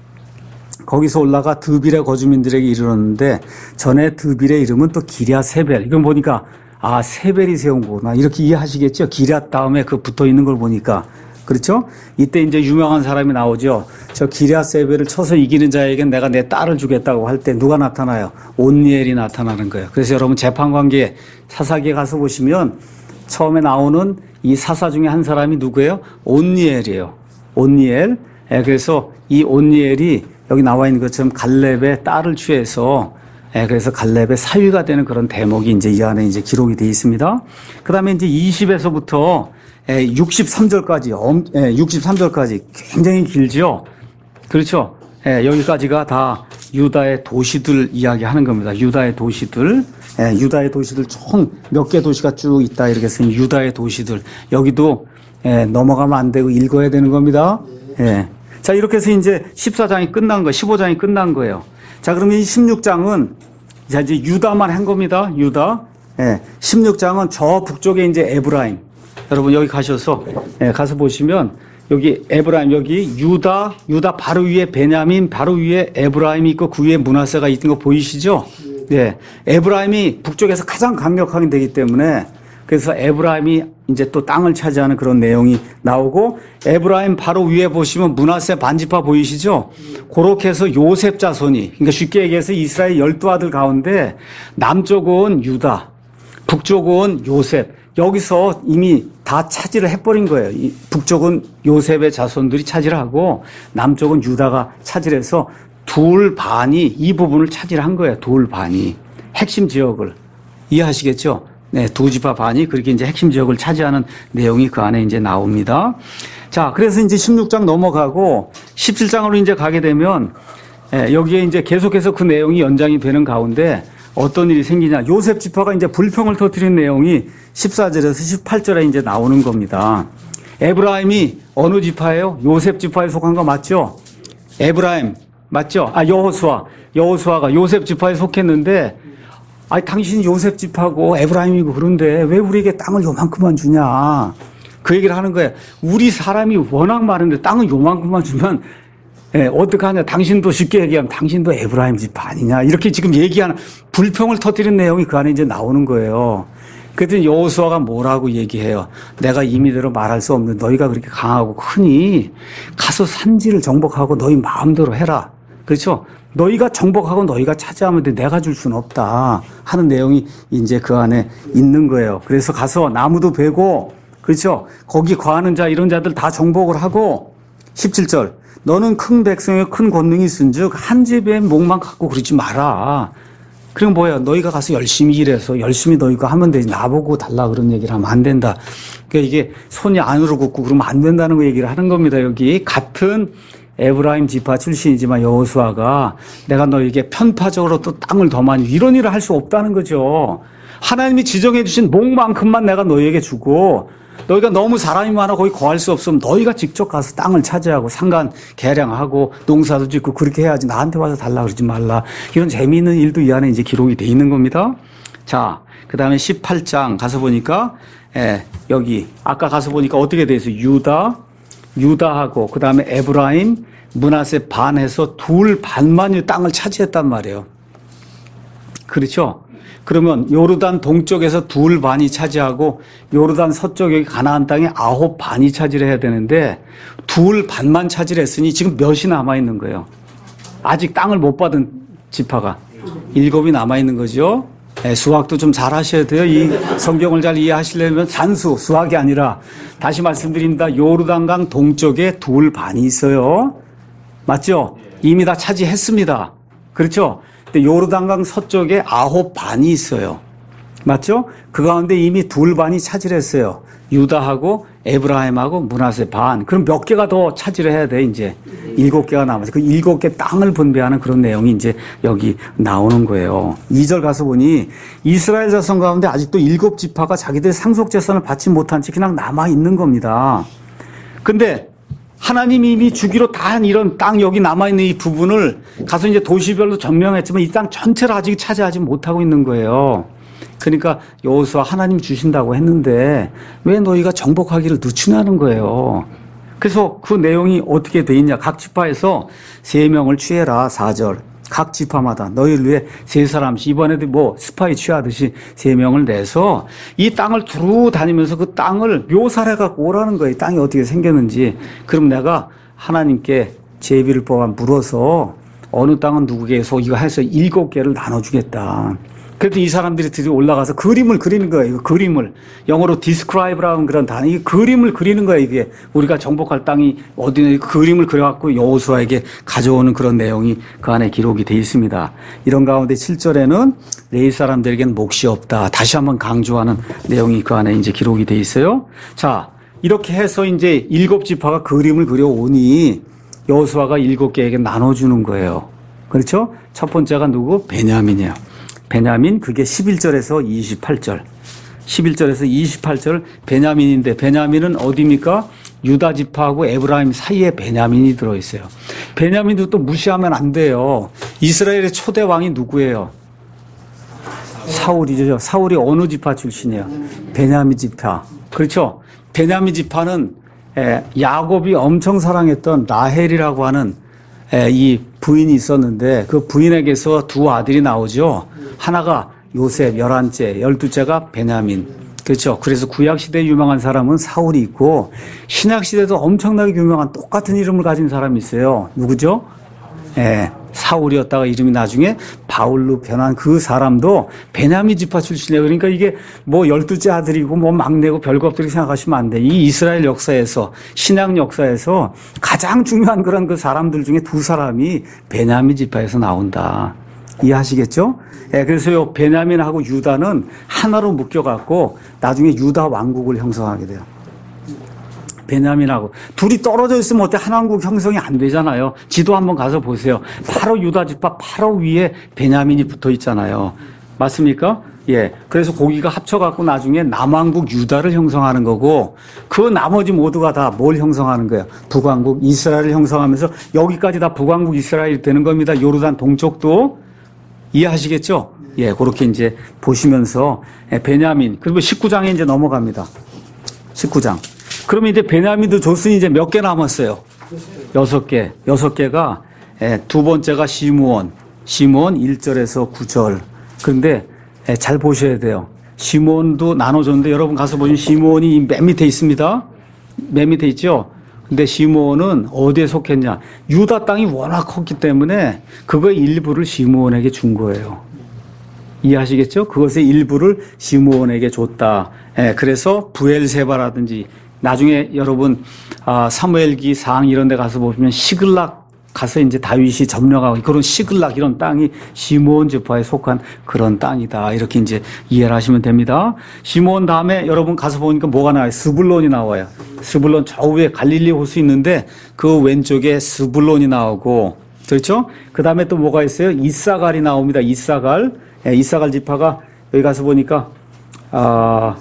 거기서 올라가 드빌의 거주민들에게 이르렀는데 전에 드빌의 이름은 또 기랴 세벨. 이건 보니까 아, 세벨이 세운 거구나 이렇게 이해하시겠죠? 기랴 다음에 그 붙어 있는 걸 보니까. 그렇죠? 이때 이제 유명한 사람이 나오죠. 저 기랴 세벨을 쳐서 이기는 자에겐 내가 내 딸을 주겠다고 할 때 누가 나타나요? 온니엘이 나타나는 거예요. 그래서 여러분 재판관계 사사기에 가서 보시면 처음에 나오는 이 사사 중에 한 사람이 누구예요? 온니엘이에요. 온니엘. 예, 그래서 이 온니엘이 여기 나와 있는 것처럼 갈렙의 딸을 취해서, 예, 그래서 갈렙의 사위가 되는 그런 대목이 이제 이 안에 이제 기록이 되어 있습니다. 그 다음에 이제 이십에서부터 예, 육십삼 절까지, 예, 육십삼 절까지 굉장히 길죠? 그렇죠? 예, 여기까지가 다 유다의 도시들 이야기하는 겁니다. 유다의 도시들. 예, 유다의 도시들 총 몇 개 도시가 쭉 있다 이렇게 쓰니 유다의 도시들. 여기도 예, 넘어가면 안 되고 읽어야 되는 겁니다. 예. 자, 이렇게 해서 이제 십사 장이 끝난 거, 십오 장이 끝난 거예요. 자, 그러면 이 십육 장은 자, 이제 유다만 한 겁니다. 유다. 예. 십육 장은 저 북쪽에 이제 에브라임. 여러분 여기 가셔서 예, 가서 보시면 여기 에브라임, 여기 유다, 유다 바로 위에 베냐민, 바로 위에 에브라임이 있고 그 위에 므낫세가 있는 거 보이시죠? 예. 에브라임이 북쪽에서 가장 강력하게 되기 때문에 그래서 에브라임이 이제 또 땅을 차지하는 그런 내용이 나오고, 에브라임 바로 위에 보시면 므낫세 반지파 보이시죠? 그렇게 해서 요셉 자손이, 그러니까 쉽게 얘기해서 이스라엘 열두 아들 가운데 남쪽은 유다, 북쪽은 요셉, 여기서 이미 다 차지를 해버린 거예요. 이 북쪽은 요셉의 자손들이 차지를 하고 남쪽은 유다가 차지를 해서 둘 반이 이 부분을 차지를 한 거예요. 둘 반이. 핵심 지역을. 이해하시겠죠? 네, 두 지파 반이 그렇게 이제 핵심 지역을 차지하는 내용이 그 안에 이제 나옵니다. 자, 그래서 이제 십육 장 넘어가고 십칠 장으로 이제 가게 되면 예, 여기에 이제 계속해서 그 내용이 연장이 되는 가운데 어떤 일이 생기냐. 요셉 지파가 이제 불평을 터뜨리는 내용이 십사 절에서 십팔 절에 이제 나오는 겁니다. 에브라임이 어느 지파예요? 요셉 지파에 속한 거 맞죠? 에브라임 맞죠? 아, 여호수아. 여호수아가 요셉 지파에 속했는데, 아니, 당신이 요셉 지파고 에브라임이고 그런데 왜 우리에게 땅을 요만큼만 주냐. 그 얘기를 하는 거예요. 우리 사람이 워낙 많은데 땅을 요만큼만 주면 예, 어떡하냐. 당신도 쉽게 얘기하면 당신도 에브라임 지파 아니냐. 이렇게 지금 얘기하는 불평을 터뜨리는 내용이 그 안에 이제 나오는 거예요. 그랬더니 여호수아가 뭐라고 얘기해요. 내가 임의대로 말할 수 없는 너희가 그렇게 강하고 크니 가서 산지를 정복하고 너희 마음대로 해라. 그렇죠? 너희가 정복하고 너희가 차지하면 돼. 내가 줄 수는 없다 하는 내용이 이제 그 안에 있는 거예요. 그래서 가서 나무도 베고, 그렇죠? 거기 거하는 자 이런 자들 다 정복을 하고, 십칠 절 너는 큰 백성의 큰 권능이 있은즉 한 집의 목만 갖고 그러지 마라. 그럼 뭐야? 너희가 가서 열심히 일해서 열심히 너희가 하면 되지. 나보고 달라 그런 얘기를 하면 안 된다. 그러니까 이게 손이 안으로 굽고 그러면 안 된다는 거 얘기를 하는 겁니다. 여기 같은 에브라임 지파 출신이지만 여호수아가 내가 너에게 편파적으로 또 땅을 더 많이, 이런 일을 할 수 없다는 거죠. 하나님이 지정해 주신 목만큼만 내가 너에게 주고 너희가 너무 사람이 많아 거기 거할 수 없으면 너희가 직접 가서 땅을 차지하고 상간 개량하고 농사도 짓고 그렇게 해야지 나한테 와서 달라 그러지 말라. 이런 재미있는 일도 이 안에 이제 기록이 돼 있는 겁니다. 자, 그 다음에 십팔 장 가서 보니까 예, 여기 아까 가서 보니까 어떻게 돼 있어요? 유다, 유다하고 그 다음에 에브라임, 므낫세 반해서 둘 반만 이 땅을 차지했단 말이에요. 그렇죠? 그러면 요르단 동쪽에서 둘 반이 차지하고 요르단 서쪽 여기 가나안 땅에 아홉 반이 차지를 해야 되는데 둘 반만 차지를 했으니 지금 몇이 남아있는 거예요? 아직 땅을 못 받은 지파가 일곱이 남아있는 거죠. 네, 수학도 좀 잘 하셔야 돼요. 이 성경을 잘 이해하시려면 산수, 수학이 아니라 다시 말씀드립니다. 요르단강 동쪽에 둘 반이 있어요. 맞죠? 이미 다 차지했습니다. 그렇죠? 근데 요르단강 서쪽에 아홉 반이 있어요. 맞죠? 그 가운데 이미 둘 반이 차지를 했어요. 유다하고 에브라임하고 므낫세 반. 그럼 몇 개가 더 차지를 해야 돼, 이제. 일곱 개가 남아서 그 일곱 개 땅을 분배하는 그런 내용이 이제 여기 나오는 거예요. 이 절 가서 보니 이스라엘 자손 가운데 아직도 일곱 지파가 자기들 상속 재산을 받지 못한 채 그냥 남아 있는 겁니다. 근데 하나님이 이미 주기로 다 한 이런 땅 여기 남아있는 이 부분을 가서 이제 도시별로 점령했지만 이 땅 전체를 아직 차지하지 못하고 있는 거예요. 그러니까 여호수아 하나님 주신다고 했는데 왜 너희가 정복하기를 늦추냐는 거예요. 그래서 그 내용이 어떻게 돼 있냐. 각 지파에서 세 명을 취해라. 사 절. 각 지파마다 너희를 위해 세 사람씩 이번에도 뭐 스파이 취하듯이 세 명을 내서 이 땅을 두루 다니면서 그 땅을 묘사를 해갖고 오라는 거예요. 땅이 어떻게 생겼는지. 그럼 내가 하나님께 제비를 뽑아 물어서 어느 땅은 누구에게 소이가 해서 일곱 개를 나눠주겠다. 그래도 이 사람들이 드디어 올라가서 그림을 그리는 거예요. 그림을. 영어로 describe라는 그런 단어. 이 그림을 그리는 거예요. 이게 우리가 정복할 땅이 어디냐 그림을 그려갖고 여호수아에게 가져오는 그런 내용이 그 안에 기록이 되어 있습니다. 이런 가운데 칠 절에는 레위 사람들에게는 몫이 없다. 다시 한번 강조하는 내용이 그 안에 이제 기록이 되어 있어요. 자, 이렇게 해서 이제 일곱 지파가 그림을 그려오니 여호수아가 일곱 개에게 나눠주는 거예요. 그렇죠? 첫 번째가 누구? 베냐민이에요. 베냐민, 그게 십일 절에서 이십팔 절. 십일 절에서 이십팔 절 베냐민인데 베냐민은 어디입니까? 유다 지파하고 에브라임 사이에 베냐민이 들어있어요. 베냐민도 또 무시하면 안 돼요. 이스라엘의 초대 왕이 누구예요? 사울이죠. 사울이 어느 지파 출신이에요? 베냐민 지파. 그렇죠? 베냐민 지파는 야곱이 엄청 사랑했던 라헬이라고 하는 이 부인이 있었는데 그 부인에게서 두 아들이 나오죠. 하나가 요셉 열한째, 열두째가 베냐민. 그렇죠. 그래서 구약시대에 유명한 사람은 사울이 있고 신약시대도 엄청나게 유명한 똑같은 이름을 가진 사람이 있어요. 누구죠? 예, 사울이었다가 이름이 나중에 바울로 변한 그 사람도 베냐민 지파 출신이에요. 그러니까 이게 뭐 열두째 아들이고 뭐 막내고 별거 없다고 생각하시면 안 돼. 이 이스라엘 역사에서 신약 역사에서 가장 중요한 그런 그 사람들 중에 두 사람이 베냐민 지파에서 나온다. 이해하시겠죠? 예, 그래서 요 베냐민하고 유다는 하나로 묶여갖고 나중에 유다 왕국을 형성하게 돼요. 베냐민하고 둘이 떨어져 있으면 어때? 한 왕국 형성이 안 되잖아요. 지도 한번 가서 보세요. 바로 유다 지파 바로 위에 베냐민이 붙어 있잖아요. 맞습니까? 예. 그래서 거기가 합쳐갖고 나중에 남왕국 유다를 형성하는 거고 그 나머지 모두가 다 뭘 형성하는 거예요? 북왕국 이스라엘을 형성하면서 여기까지 다 북왕국 이스라엘이 되는 겁니다. 요르단 동쪽도. 이해하시겠죠? 예. 그렇게 이제 보시면서 베냐민. 그리고 십구 장에 이제 넘어갑니다. 십구 장. 그러면 이제 베냐민도 줬으니 이제 몇 개 남았어요? 여섯 개. 여섯 개가, 예, 두 번째가 시므온. 시므온 일 절에서 구 절. 그런데, 예, 잘 보셔야 돼요. 시므온도 나눠줬는데 여러분 가서 보시면 시므온이 맨 밑에 있습니다. 맨 밑에 있죠? 근데 시므온은 어디에 속했냐? 유다 땅이 워낙 컸기 때문에 그거의 일부를 시므온에게 준 거예요. 이해하시겠죠? 그것의 일부를 시므온에게 줬다. 예, 그래서 부엘세바라든지 나중에 여러분 아, 사무엘기 상 이런 데 가서 보시면 시글락 가서 이제 다윗이 점령하고 그런 시글락 이런 땅이 시므온 지파에 속한 그런 땅이다. 이렇게 이제 이해를 하시면 됩니다. 시므온 다음에 여러분 가서 보니까 뭐가 나와요? 스불론이 나와요. 스불론 저 위에 갈릴리 호수 있는데 그 왼쪽에 스불론이 나오고 그렇죠? 그 다음에 또 뭐가 있어요? 이사갈이 나옵니다. 이사갈. 예, 이사갈 지파가 여기 가서 보니까 아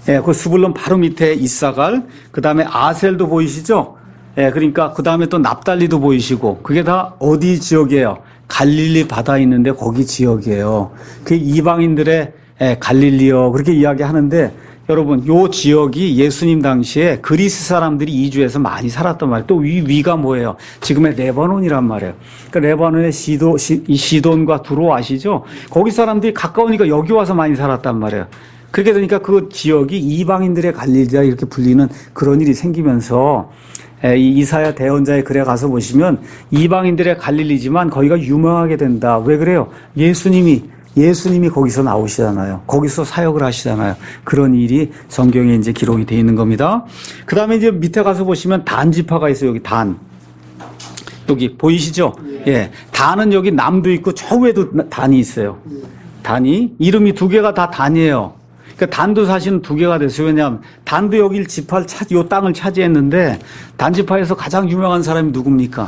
예, 그 스불론 바로 밑에 이사갈, 그 다음에 아셀도 보이시죠? 예, 그러니까 그 다음에 또 납달리도 보이시고, 그게 다 어디 지역이에요? 갈릴리 바다 있는데 거기 지역이에요. 그 이방인들의 예, 갈릴리요. 그렇게 이야기하는데, 여러분, 요 지역이 예수님 당시에 그리스 사람들이 이주해서 많이 살았단 말이에요. 또 위, 위가 뭐예요? 지금의 레바논이란 말이에요. 그러니까 레바논의 시도, 시, 이 시돈과 두로 아시죠? 거기 사람들이 가까우니까 여기 와서 많이 살았단 말이에요. 그렇게 되니까 그 지역이 이방인들의 갈릴리라 이렇게 불리는 그런 일이 생기면서 이 이사야 대언자의 글에 가서 보시면 이방인들의 갈릴리지만 거기가 유명하게 된다. 왜 그래요? 예수님이 예수님이 거기서 나오시잖아요. 거기서 사역을 하시잖아요. 그런 일이 성경에 이제 기록이 되어 있는 겁니다. 그 다음에 이제 밑에 가서 보시면 단 지파가 있어요. 여기 단. 여기 보이시죠? 예. 예. 단은 여기 남도 있고 저 위에도 단이 있어요. 단이. 이름이 두 개가 다 단이에요. 그러니까 단도 사실은 두 개가 됐어요. 왜냐하면 단도 여기 지파를 차, 요 땅을 차지했는데 단 지파에서 가장 유명한 사람이 누굽니까?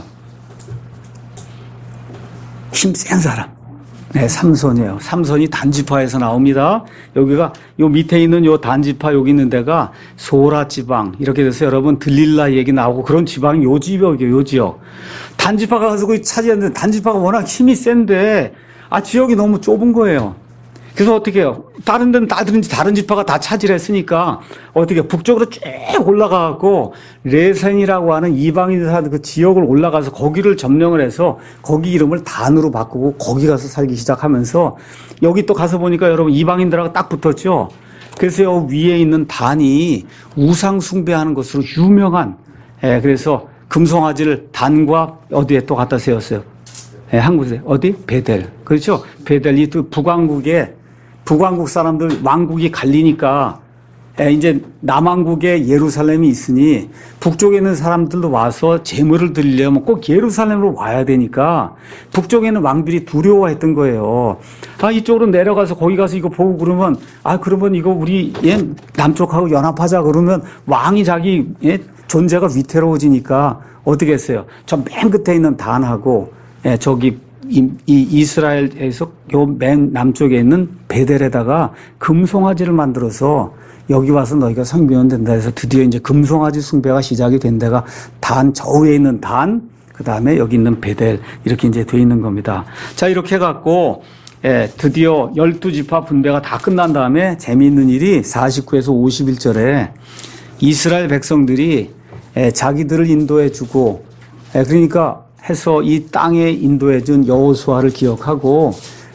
힘센 사람. 네, 삼손이에요. 삼손이 단지파에서 나옵니다. 여기가 요 밑에 있는 요 단지파 여기 있는 데가 소라 지방 이렇게 돼서 여러분 들릴라 얘기 나오고 그런 지방이 요 지역이에요. 요 지역. 단지파가 가서 거기 차지했는데 단지파가 워낙 힘이 센데 아 지역이 너무 좁은 거예요. 그래서 어떻게 해요? 다른 데는 다른, 다른 지파가 다 차지를 했으니까 어떻게 해요? 북쪽으로 쭉 올라가고 레센이라고 하는 이방인들 사는 그 지역을 올라가서 거기를 점령을 해서 거기 이름을 단으로 바꾸고 거기 가서 살기 시작하면서 여기 또 가서 보니까 여러분 이방인들하고 딱 붙었죠? 그래서 여기 위에 있는 단이 우상 숭배하는 것으로 유명한 예, 그래서 금송아지를 단과 어디에 또 갖다 세웠어요? 예, 한국에 어디? 베델. 그렇죠? 베델이 또 북왕국에 북왕국 사람들 왕국이 갈리니까 이제 남왕국에 예루살렘이 있으니 북쪽에 있는 사람들도 와서 제물을 드리려면 꼭 예루살렘으로 와야 되니까 북쪽에 있는 왕들이 두려워했던 거예요. 아 이쪽으로 내려가서 거기 가서 이거 보고 그러면 아 그러면 이거 우리 예, 남쪽하고 연합하자 그러면 왕이 자기 예, 존재가 위태로워지니까 어떻게 했어요? 저 맨 끝에 있는 단하고 예, 저기 이, 이 이스라엘에서 요 맨 남쪽에 있는 베델에다가 금송아지를 만들어서 여기 와서 너희가 섬기면 된다 해서 드디어 이제 금송아지 숭배가 시작이 된 데가 단, 저 위에 있는 단, 그 다음에 여기 있는 베델, 이렇게 이제 돼 있는 겁니다. 자, 이렇게 해갖고, 예, 드디어 열두 지파 분배가 다 끝난 다음에 재미있는 일이 사십구에서 오십일 절에 이스라엘 백성들이 예, 자기들을 인도해 주고, 예, 그러니까 해서 이 땅에 인도해 준 여호수아를 기억하고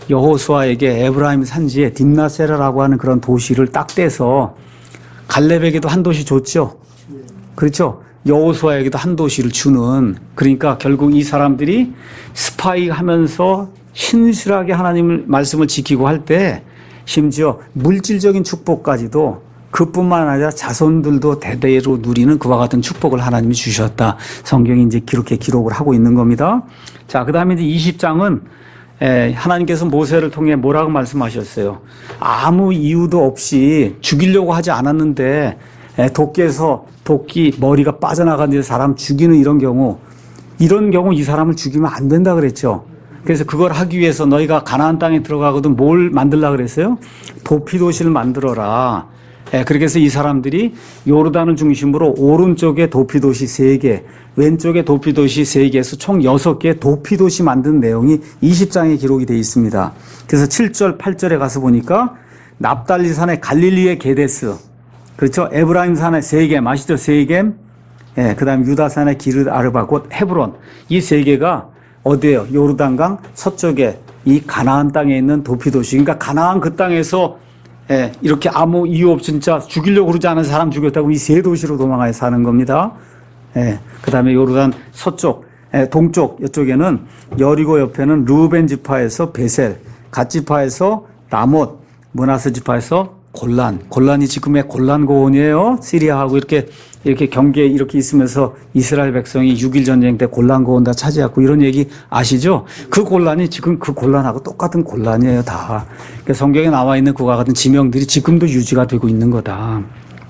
여호수아에게 에브라임 산지에 딥나세라라고 하는 그런 도시를 딱 떼서 갈렙에게도 한 도시 줬죠. 그렇죠? 여호수아에게도 한 도시를 주는 그러니까 결국 이 사람들이 스파이 하면서 신실하게 하나님을 말씀을 지키고 할 때 심지어 물질적인 축복까지도 그뿐만 아니라 자손들도 대대로 누리는 그와 같은 축복을 하나님이 주셨다. 성경이 이제 그렇게 기록을 하고 있는 겁니다. 자, 그 다음에 이제 이십 장은 하나님께서 모세를 통해 뭐라고 말씀하셨어요? 아무 이유도 없이 죽이려고 하지 않았는데 도끼에서 도끼 머리가 빠져나간 사람 죽이는 이런 경우 이런 경우 이 사람을 죽이면 안 된다 그랬죠. 그래서 그걸 하기 위해서 너희가 가나안 땅에 들어가거든 뭘 만들라 그랬어요? 도피도시를 만들어라. 예, 그렇게 해서 이 사람들이 요르단을 중심으로 오른쪽에 도피도시 세 개, 왼쪽에 도피도시 세 개에서 총 여섯 개의 도피도시 만든 내용이 이십 장에 기록이 되어 있습니다. 그래서 칠 절, 팔 절에 가서 보니까 납달리 산의 갈릴리의 게데스, 그렇죠? 에브라임 산의 세겜, 아시죠? 세겜, 예, 그 다음 유다 산의 기르 아르바, 곧 헤브론. 이 세 개가 어디에요? 요르단강 서쪽에 이 가나안 땅에 있는 도피도시. 그러니까 가나안 그 땅에서 예, 이렇게 아무 이유 없이 진짜 죽이려고 그러지 않은 사람 죽였다고 이 세 도시로 도망하여 사는 겁니다. 예, 그 다음에 요르단 서쪽, 예, 동쪽 이쪽에는 여리고 옆에는 루벤 지파에서 베셀, 갓 지파에서 라못, 므낫세 지파에서 골란. 골란이 지금의 골란 고원이에요. 시리아하고 이렇게 이렇게 경계에 이렇게 있으면서 이스라엘 백성이 육 일 전쟁 때 골란 고원 다 차지하고 이런 얘기 아시죠? 그 골란이 지금 그 골란하고 똑같은 골란이에요, 다. 그러니까 성경에 나와 있는 그와 같은 지명들이 지금도 유지가 되고 있는 거다.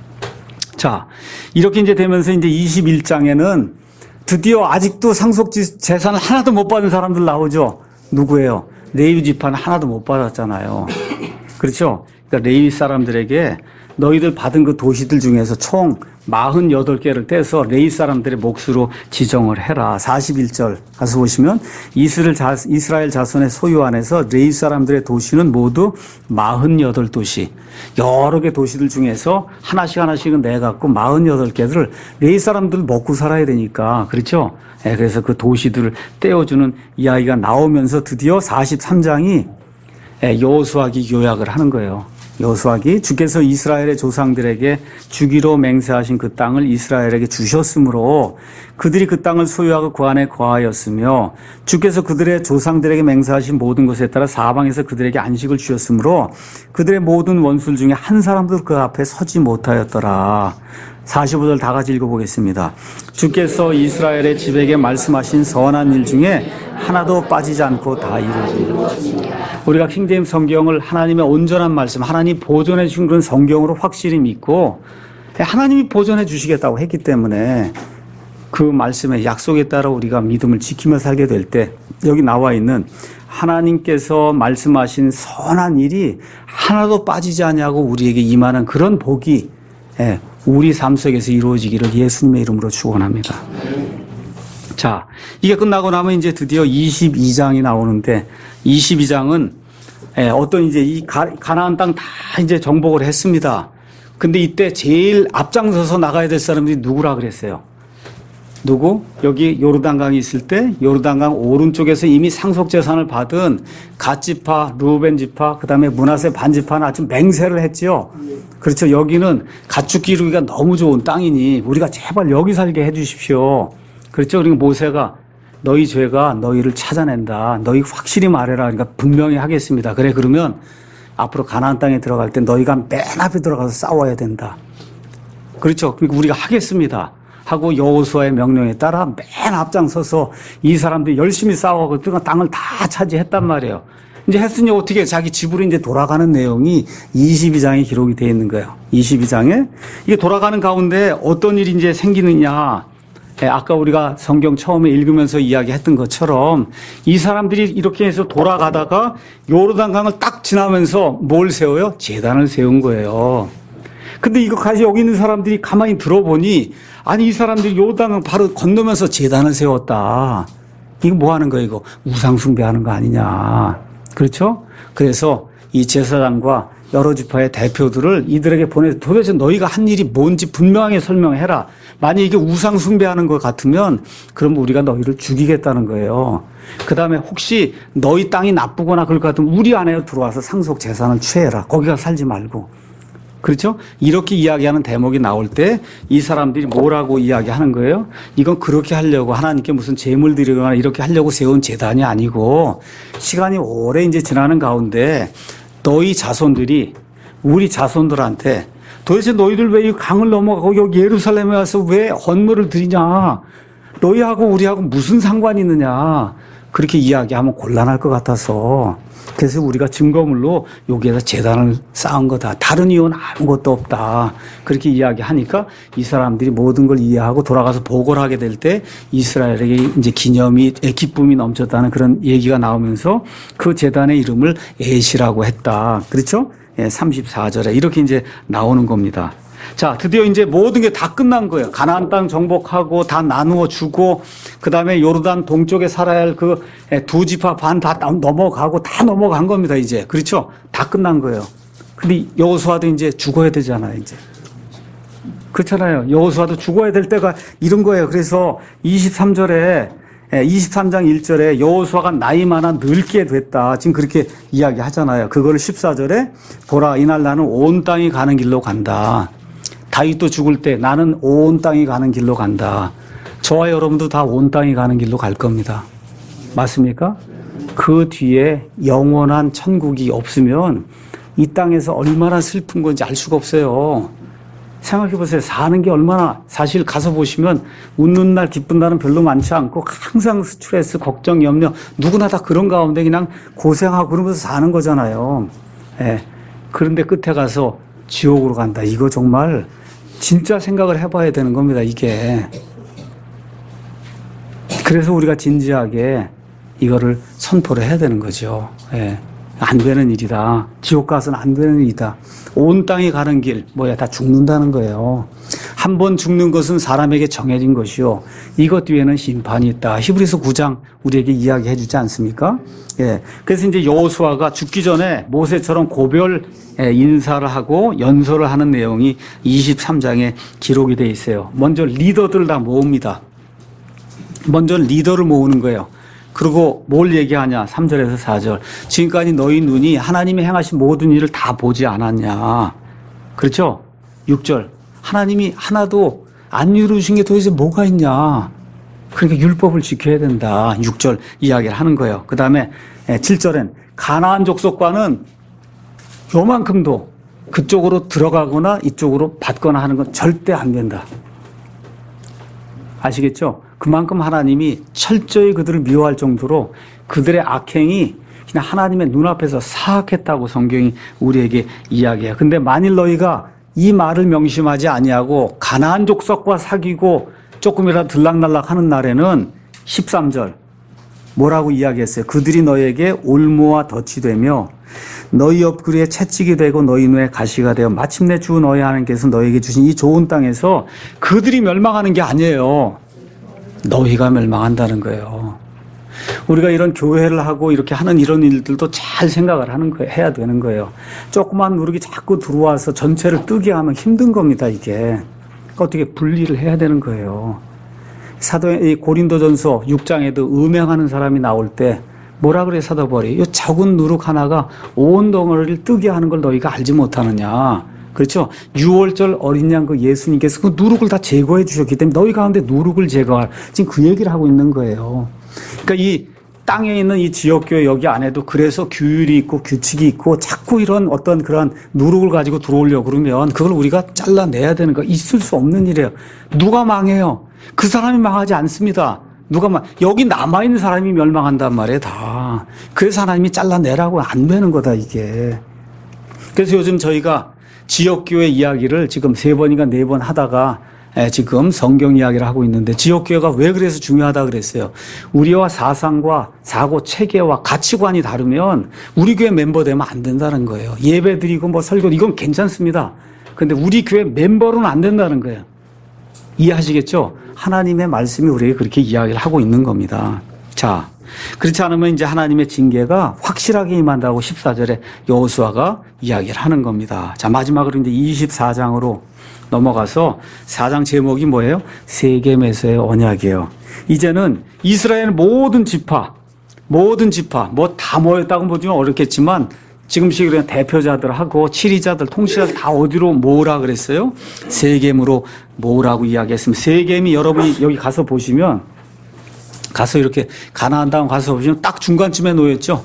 자, 이렇게 이제 되면서 이제 이십일 장에는 드디어 아직도 상속 재산을 하나도 못 받은 사람들 나오죠? 누구예요? 레위 지파는 하나도 못 받았잖아요. 그렇죠? 그러니까 레위 사람들에게 너희들 받은 그 도시들 중에서 총 사십팔 개를 떼서 레위 사람들의 몫으로 지정을 해라. 사십일 절 가서 보시면 이스라엘, 자, 이스라엘 자손의 소유 안에서 레위 사람들의 도시는 모두 사십팔 도시. 여러 개 도시들 중에서 하나씩 하나씩은 내갖고 사십팔 개를 레위 사람들 먹고 살아야 되니까. 그렇죠? 네, 그래서 그 도시들을 떼어주는 이야기가 나오면서 드디어 사십삼 장이 여호수아기 요약을 하는 거예요. 여호수아기 주께서 이스라엘의 조상들에게 주기로 맹세하신 그 땅을 이스라엘에게 주셨으므로 그들이 그 땅을 소유하고 그 안에 거하였으며 주께서 그들의 조상들에게 맹세하신 모든 것에 따라 사방에서 그들에게 안식을 주셨으므로 그들의 모든 원수들 중에 한 사람도 그 앞에 서지 못하였더라. 사십오 절 다 같이 읽어보겠습니다. 주께서 이스라엘의 집에게 말씀하신 선한 일 중에 하나도 빠지지 않고 다 이루었습니다. 우리가 킹제임스 성경을 하나님의 온전한 말씀, 하나님 보존해 주신 그런 성경으로 확실히 믿고 하나님이 보존해 주시겠다고 했기 때문에 그 말씀의 약속에 따라 우리가 믿음을 지키며 살게 될 때 여기 나와 있는 하나님께서 말씀하신 선한 일이 하나도 빠지지 않냐고 우리에게 임하는 그런 복이 우리 삶 속에서 이루어지기를 예수님의 이름으로 축원합니다. 자, 이게 끝나고 나면 이제 드디어 이십이 장이 나오는데 이십이 장은 어떤 이제 이 가나안 땅 다 이제 정복을 했습니다. 근데 이때 제일 앞장서서 나가야 될 사람들이 누구라 그랬어요? 누구? 여기 요르단강이 있을 때 요르단강 오른쪽에서 이미 상속재산을 받은 갓지파, 루벤지파, 그 다음에 므낫세 반지파는 아주 맹세를 했지요. 그렇죠. 여기는 가축 기르기가 너무 좋은 땅이니 우리가 제발 여기 살게 해 주십시오. 그렇죠. 그리고 모세가 너희 죄가 너희를 찾아낸다. 너희 확실히 말해라. 그러니까 분명히 하겠습니다. 그래 그러면 앞으로 가나안 땅에 들어갈 때 너희가 맨 앞에 들어가서 싸워야 된다. 그렇죠. 그러니까 우리가 하겠습니다. 하고 여호수아의 명령에 따라 맨 앞장서서 이 사람들이 열심히 싸워가고 땅을 다 차지했단 말이에요. 이제 했으니 어떻게 자기 집으로 이제 돌아가는 내용이 이십이 장에 기록이 되어 있는 거예요. 이십이 장에 이게 돌아가는 가운데 어떤 일이 이제 생기느냐. 아까 우리가 성경 처음에 읽으면서 이야기했던 것처럼 이 사람들이 이렇게 해서 돌아가다가 요르단강을 딱 지나면서 뭘 세워요? 제단을 세운 거예요. 근데 이거까지 여기 있는 사람들이 가만히 들어보니 아니 이 사람들이 요르단강 바로 건너면서 제단을 세웠다. 이거 뭐 하는 거야 이거? 우상 숭배하는 거 아니냐. 그렇죠? 그래서 이 제사장과 여러 지파의 대표들을 이들에게 보내서 도대체 너희가 한 일이 뭔지 분명하게 설명해라. 만약 이게 우상 숭배하는 것 같으면 그럼 우리가 너희를 죽이겠다는 거예요. 그 다음에 혹시 너희 땅이 나쁘거나 그럴 것 같으면 우리 안에 들어와서 상속 재산을 취해라. 거기 가서 살지 말고. 그렇죠? 이렇게 이야기하는 대목이 나올 때 이 사람들이 뭐라고 이야기하는 거예요? 이건 그렇게 하려고 하나님께 무슨 제물 드리거나 이렇게 하려고 세운 제단이 아니고 시간이 오래 이제 지나는 가운데 너희 자손들이 우리 자손들한테 도대체 너희들 왜 이 강을 넘어가고 여기 예루살렘에 와서 왜 헌물을 드리냐? 너희하고 우리하고 무슨 상관이 있느냐? 그렇게 이야기하면 곤란할 것 같아서 그래서 우리가 증거물로 여기에다 제단을 쌓은 거다. 다른 이유는 아무것도 없다. 그렇게 이야기하니까 이 사람들이 모든 걸 이해하고 돌아가서 보고를 하게 될 때 이스라엘에게 이제 기념이, 기쁨이 넘쳤다는 그런 얘기가 나오면서 그 제단의 이름을 에시라고 했다. 그렇죠? 삼십사 절에 이렇게 이제 나오는 겁니다. 자, 드디어 이제 모든 게 다 끝난 거예요. 가나안 땅 정복하고 다 나누어 주고 그다음에 요르단 동쪽에 살아야 할 그 두 지파 반 다 넘어가고 다 넘어간 겁니다, 이제. 그렇죠? 다 끝난 거예요. 근데 여호수아도 이제 죽어야 되잖아요, 이제. 그렇잖아요. 여호수아도 죽어야 될 때가 이런 거예요. 그래서 이십삼 절에 이십삼 장 일 절에 여호수아가 나이 많아 늙게 됐다. 지금 그렇게 이야기하잖아요. 그걸 십사 절에 보라 이날 나는 온 땅이 가는 길로 간다. 다윗도 죽을 때 나는 온 땅이 가는 길로 간다. 저와 여러분도 다 온 땅이 가는 길로 갈 겁니다. 맞습니까? 그 뒤에 영원한 천국이 없으면 이 땅에서 얼마나 슬픈 건지 알 수가 없어요. 생각해 보세요. 사는 게 얼마나, 사실 가서 보시면 웃는 날 기쁜 날은 별로 많지 않고 항상 스트레스, 걱정, 염려, 누구나 다 그런 가운데 그냥 고생하고 그러면서 사는 거잖아요. 예. 그런데 끝에 가서 지옥으로 간다. 이거 정말 진짜 생각을 해봐야 되는 겁니다, 이게. 그래서 우리가 진지하게 이거를 선포를 해야 되는 거죠. 예. 안 되는 일이다. 지옥 가서는 안 되는 일이다. 온 땅이 가는 길, 뭐야, 다 죽는다는 거예요. 한 번 죽는 것은 사람에게 정해진 것이요. 이것 뒤에는 심판이 있다. 히브리서 구 장 우리에게 이야기해 주지 않습니까? 예. 그래서 이제 여호수아가 죽기 전에 모세처럼 고별 인사를 하고 연설을 하는 내용이 이십삼 장에 기록이 돼 있어요. 먼저 리더들 다 모읍니다. 먼저 리더를 모으는 거예요. 그리고 뭘 얘기하냐? 삼 절에서 사 절. 지금까지 너희 눈이 하나님이 행하신 모든 일을 다 보지 않았냐? 그렇죠? 육 절. 하나님이 하나도 안 이루신 게 도대체 뭐가 있냐? 그러니까 율법을 지켜야 된다. 육 절 이야기를 하는 거예요. 그 다음에 칠 절엔 가나안 족속과는 요만큼도 그쪽으로 들어가거나 이쪽으로 받거나 하는 건 절대 안 된다. 아시겠죠? 그만큼 하나님이 철저히 그들을 미워할 정도로 그들의 악행이 그냥 하나님의 눈앞에서 사악했다고 성경이 우리에게 이야기해요. 근데 만일 너희가 이 말을 명심하지 아니하고 가나안 족속과 사귀고 조금이라도 들락날락 하는 날에는 십삼 절 뭐라고 이야기했어요? 그들이 너희에게 올무와 덫이 되며 너희 옆구리에 채찍이 되고 너희 눈에 가시가 되어 마침내 주 너희 하나님께서 너희에게 주신 이 좋은 땅에서 그들이 멸망하는 게 아니에요. 너희가 멸망한다는 거예요. 우리가 이런 교회를 하고 이렇게 하는 이런 일들도 잘 생각을 하는 거예요. 해야 되는 거예요. 조그만 누룩이 자꾸 들어와서 전체를 뜨게 하면 힘든 겁니다, 이게. 어떻게 분리를 해야 되는 거예요. 사도, 이 고린도전서 육 장에도 음행하는 사람이 나올 때 뭐라 그래, 사도 바울이? 이 작은 누룩 하나가 온 덩어리를 뜨게 하는 걸 너희가 알지 못하느냐. 그렇죠? 유월절 어린 양 그 예수님께서 그 누룩을 다 제거해 주셨기 때문에 너희 가운데 누룩을 제거할, 지금 그 얘기를 하고 있는 거예요. 그러니까 이 땅에 있는 이 지역교회 여기 안에도 그래서 규율이 있고 규칙이 있고 자꾸 이런 어떤 그런 누룩을 가지고 들어오려고 그러면 그걸 우리가 잘라내야 되는 거, 있을 수 없는 일이에요. 누가 망해요? 그 사람이 망하지 않습니다. 누가 막 여기 남아있는 사람이 멸망한단 말이에요, 다. 그래서 하나님이 잘라내라고 안 되는 거다, 이게. 그래서 요즘 저희가 지역교회 이야기를 지금 세 번인가 네 번 하다가 지금 성경 이야기를 하고 있는데, 지역교회가 왜 그래서 중요하다 그랬어요? 우리와 사상과 사고 체계와 가치관이 다르면 우리 교회 멤버 되면 안 된다는 거예요. 예배 드리고 뭐 설교 이건 괜찮습니다. 근데 우리 교회 멤버로는 안 된다는 거예요. 이해하시겠죠? 하나님의 말씀이 우리에게 그렇게 이야기를 하고 있는 겁니다. 자, 그렇지 않으면 이제 하나님의 징계가 확실하게 임한다고 십사 절에 여호수아가 이야기를 하는 겁니다. 자, 마지막으로 이제 이십사 장으로 넘어가서 사 장 제목이 뭐예요? 세겜에서의 언약이에요. 이제는 이스라엘 모든 지파, 모든 지파, 뭐 다 모였다고 보지만 어렵겠지만 지금씩 그냥 대표자들하고 치리자들, 통치자들 다 어디로 모으라 그랬어요? 세겜으로 모으라고 이야기했습니다. 세겜이 여러분이 여기 가서 보시면, 가서 이렇게 가나안 땅 가서 보시면 딱 중간쯤에 놓였죠?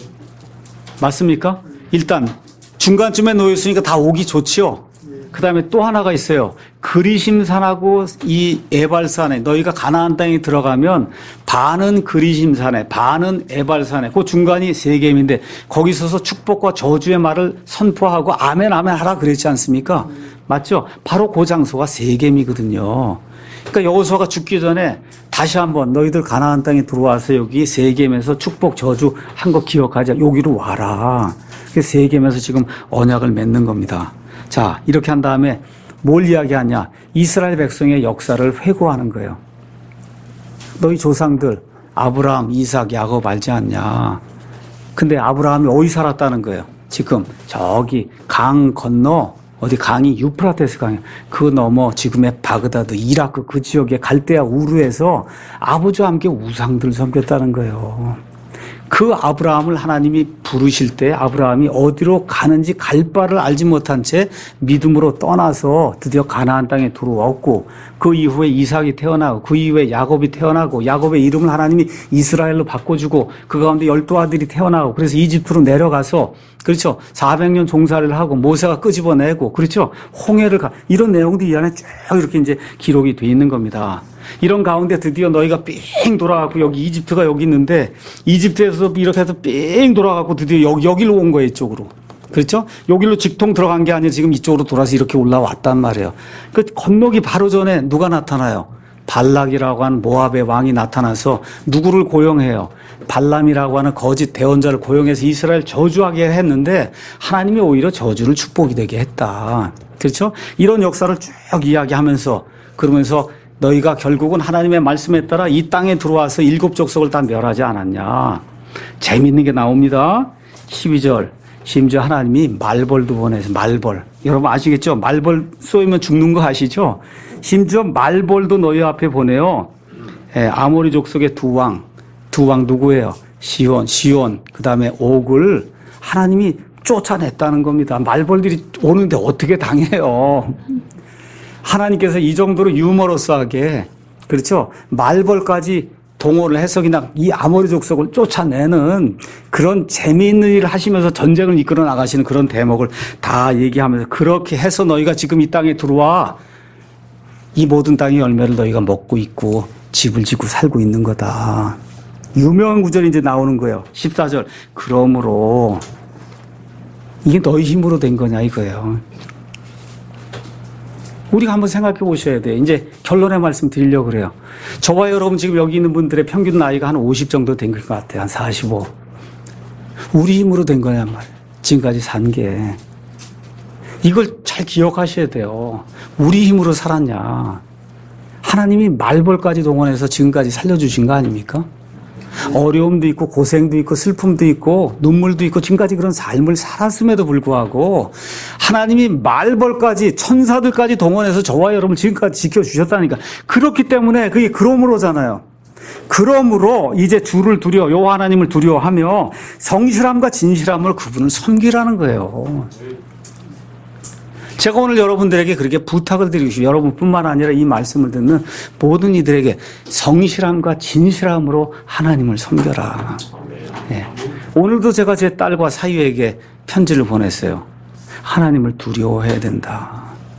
맞습니까? 일단 중간쯤에 놓였으니까 다 오기 좋지요? 그 다음에 또 하나가 있어요. 그리심산하고 이 에발산에, 너희가 가나안 땅에 들어가면 반은 그리심산에, 반은 에발산에, 그 중간이 세겜인데 거기 서서 축복과 저주의 말을 선포하고 아멘 아멘 하라 그랬지 않습니까? 맞죠? 바로 그 장소가 세겜이거든요. 그러니까 여호수아가 죽기 전에 다시 한번 너희들 가나안 땅에 들어와서 여기 세겜에서 축복 저주 한 거 기억하자. 여기로 와라. 그래서 세겜에서 지금 언약을 맺는 겁니다. 자, 이렇게 한 다음에 뭘 이야기하냐? 이스라엘 백성의 역사를 회고하는 거예요. 너희 조상들 아브라함, 이삭, 야곱 알지 않냐? 근데 아브라함이 어디 살았다는 거예요? 지금 저기 강 건너, 어디 강이 유프라테스 강이에요. 그 넘어 지금의 바그다드, 이라크 그 지역의 갈대아 우르에서 아버지와 함께 우상들을 섬겼다는 거예요. 그 아브라함을 하나님이 부르실 때 아브라함이 어디로 가는지 갈 바를 알지 못한 채 믿음으로 떠나서 드디어 가나안 땅에 들어왔고, 그 이후에 이삭이 태어나고 그 이후에 야곱이 태어나고, 야곱의 이름을 하나님이 이스라엘로 바꿔주고 그 가운데 열두 아들이 태어나고, 그래서 이집트로 내려가서, 그렇죠, 사백 년 종살이를 하고 모세가 끄집어내고, 그렇죠, 홍해를 가, 이런 내용들이 이 안에 쭉 이렇게 이제 기록이 돼 있는 겁니다. 이런 가운데 드디어 너희가 삥 돌아가고, 여기 이집트가 여기 있는데 이집트에서 이렇게 해서 삥 돌아가고 드디어 여기, 여기로 온 거예요, 이쪽으로. 그렇죠? 여기로 직통 들어간 게 아니라 지금 이쪽으로 돌아서 이렇게 올라왔단 말이에요. 그 건너기 바로 전에 누가 나타나요? 발락이라고 하는 모압의 왕이 나타나서 누구를 고용해요? 발람이라고 하는 거짓 대언자를 고용해서 이스라엘 저주하게 했는데 하나님이 오히려 저주를 축복이 되게 했다. 그렇죠? 이런 역사를 쭉 이야기하면서 그러면서 너희가 결국은 하나님의 말씀에 따라 이 땅에 들어와서 일곱 족속을 다 멸하지 않았냐. 재미있는 게 나옵니다. 십이 절. 심지어 하나님이 말벌도 보내서 말벌. 여러분 아시겠죠? 말벌 쏘이면 죽는 거 아시죠? 심지어 말벌도 너희 앞에 보내요. 예, 아모리 족속의 두 왕. 두 왕 누구예요? 시온, 시온, 그 다음에 옥을 하나님이 쫓아냈다는 겁니다. 말벌들이 오는데 어떻게 당해요? 하나님께서 이 정도로 유머러스하게, 그렇죠? 말벌까지 동원을 해서 그냥 이 아모리 족속을 쫓아내는 그런 재미있는 일을 하시면서 전쟁을 이끌어 나가시는 그런 대목을 다 얘기하면서 그렇게 해서 너희가 지금 이 땅에 들어와 이 모든 땅의 열매를 너희가 먹고 있고 집을 짓고 살고 있는 거다. 유명한 구절이 이제 나오는 거예요. 십사 절. 그러므로 이게 너희 힘으로 된 거냐 이거예요. 우리가 한번 생각해 보셔야 돼요. 이제 결론의 말씀 드리려고 그래요. 저와 여러분 지금 여기 있는 분들의 평균 나이가 한 오십 정도 된 것 같아요. 한 사십오. 우리 힘으로 된 거냐 말이에요. 지금까지 산 게. 이걸 잘 기억하셔야 돼요. 우리 힘으로 살았냐. 하나님이 말벌까지 동원해서 지금까지 살려주신 거 아닙니까? 어려움도 있고 고생도 있고 슬픔도 있고 눈물도 있고 지금까지 그런 삶을 살았음에도 불구하고 하나님이 말벌까지 천사들까지 동원해서 저와 여러분을 지금까지 지켜주셨다니까. 그렇기 때문에 그게 그러므로잖아요. 그러므로 이제 주를 두려워 여호와 하나님을 두려워하며 성실함과 진실함을 그분을 섬기라는 거예요. 제가 오늘 여러분들에게 그렇게 부탁을 드리고 싶어요. 여러분뿐만 아니라 이 말씀을 듣는 모든 이들에게 성실함과 진실함으로 하나님을 섬겨라. 네. 오늘도 제가 제 딸과 사위에게 편지를 보냈어요. 하나님을 두려워해야 된다.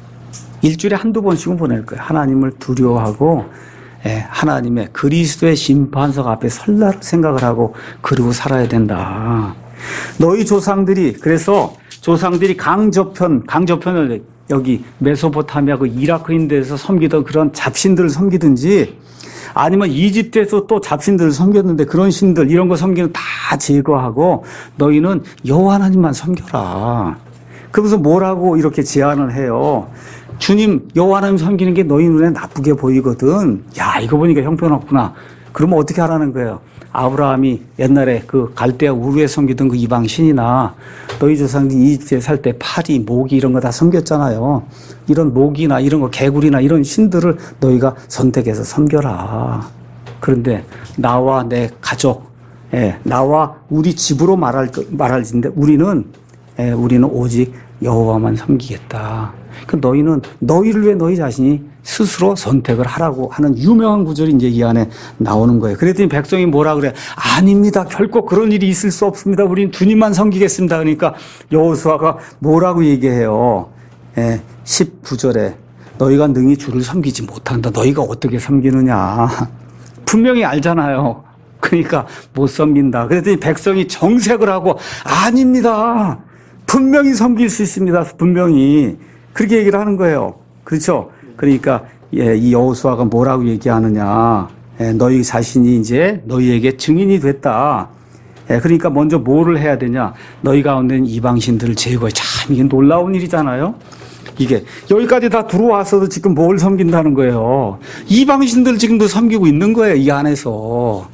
일주일에 한두 번씩은 보낼 거예요. 하나님을 두려워하고 예, 하나님의 그리스도의 심판석 앞에 설날 생각을 하고 그러고 살아야 된다. 너희 조상들이 그래서 조상들이 강저편, 강저편을 여기 메소포타미아 그 이라크인데서 섬기던 그런 잡신들을 섬기든지 아니면 이집트에서 또 잡신들을 섬겼는데 그런 신들 이런 거 섬기는 다 제거하고 너희는 여호와 하나님만 섬겨라. 그러면서 뭐라고 이렇게 제안을 해요. 주님 여호와 하나님 섬기는 게 너희 눈에 나쁘게 보이거든. 야 이거 보니까 형편없구나. 그러면 어떻게 하라는 거예요? 아브라함이 옛날에 그 갈대아 우르에 섬기던 그 이방 신이나 너희 조상들이 이집트에 살 때 파리, 모기 이런 거 다 섬겼잖아요. 이런 모기나 이런 거 개구리나 이런 신들을 너희가 선택해서 섬겨라. 그런데 나와 내 가족, 예, 나와 우리 집으로 말할 말할진데 우리는 예, 우리는 오직 여호와만 섬기겠다. 그 너희는 너희를 위해 너희 자신이 스스로 선택을 하라고 하는 유명한 구절이 이제 이 안에 나오는 거예요. 그랬더니 백성이 뭐라 그래? 아닙니다. 결코 그런 일이 있을 수 없습니다. 우린 주님만 섬기겠습니다. 그러니까 여호수아가 뭐라고 얘기해요? 예, 십구 절에 너희가 능히 주를 섬기지 못한다. 너희가 어떻게 섬기느냐? 분명히 알잖아요. 그러니까 못 섬긴다. 그랬더니 백성이 정색을 하고 아닙니다. 분명히 섬길 수 있습니다. 분명히. 그렇게 얘기를 하는 거예요. 그렇죠? 그러니까 예, 이 여호수아가 뭐라고 얘기하느냐. 예, 너희 자신이 이제 너희에게 증인이 됐다. 예, 그러니까 먼저 뭐를 해야 되냐. 너희 가운데 있는 이방신들을 제거해. 참 이게 놀라운 일이잖아요. 이게 여기까지 다 들어와서도 지금 뭘 섬긴다는 거예요. 이방신들 지금도 섬기고 있는 거예요. 이 안에서.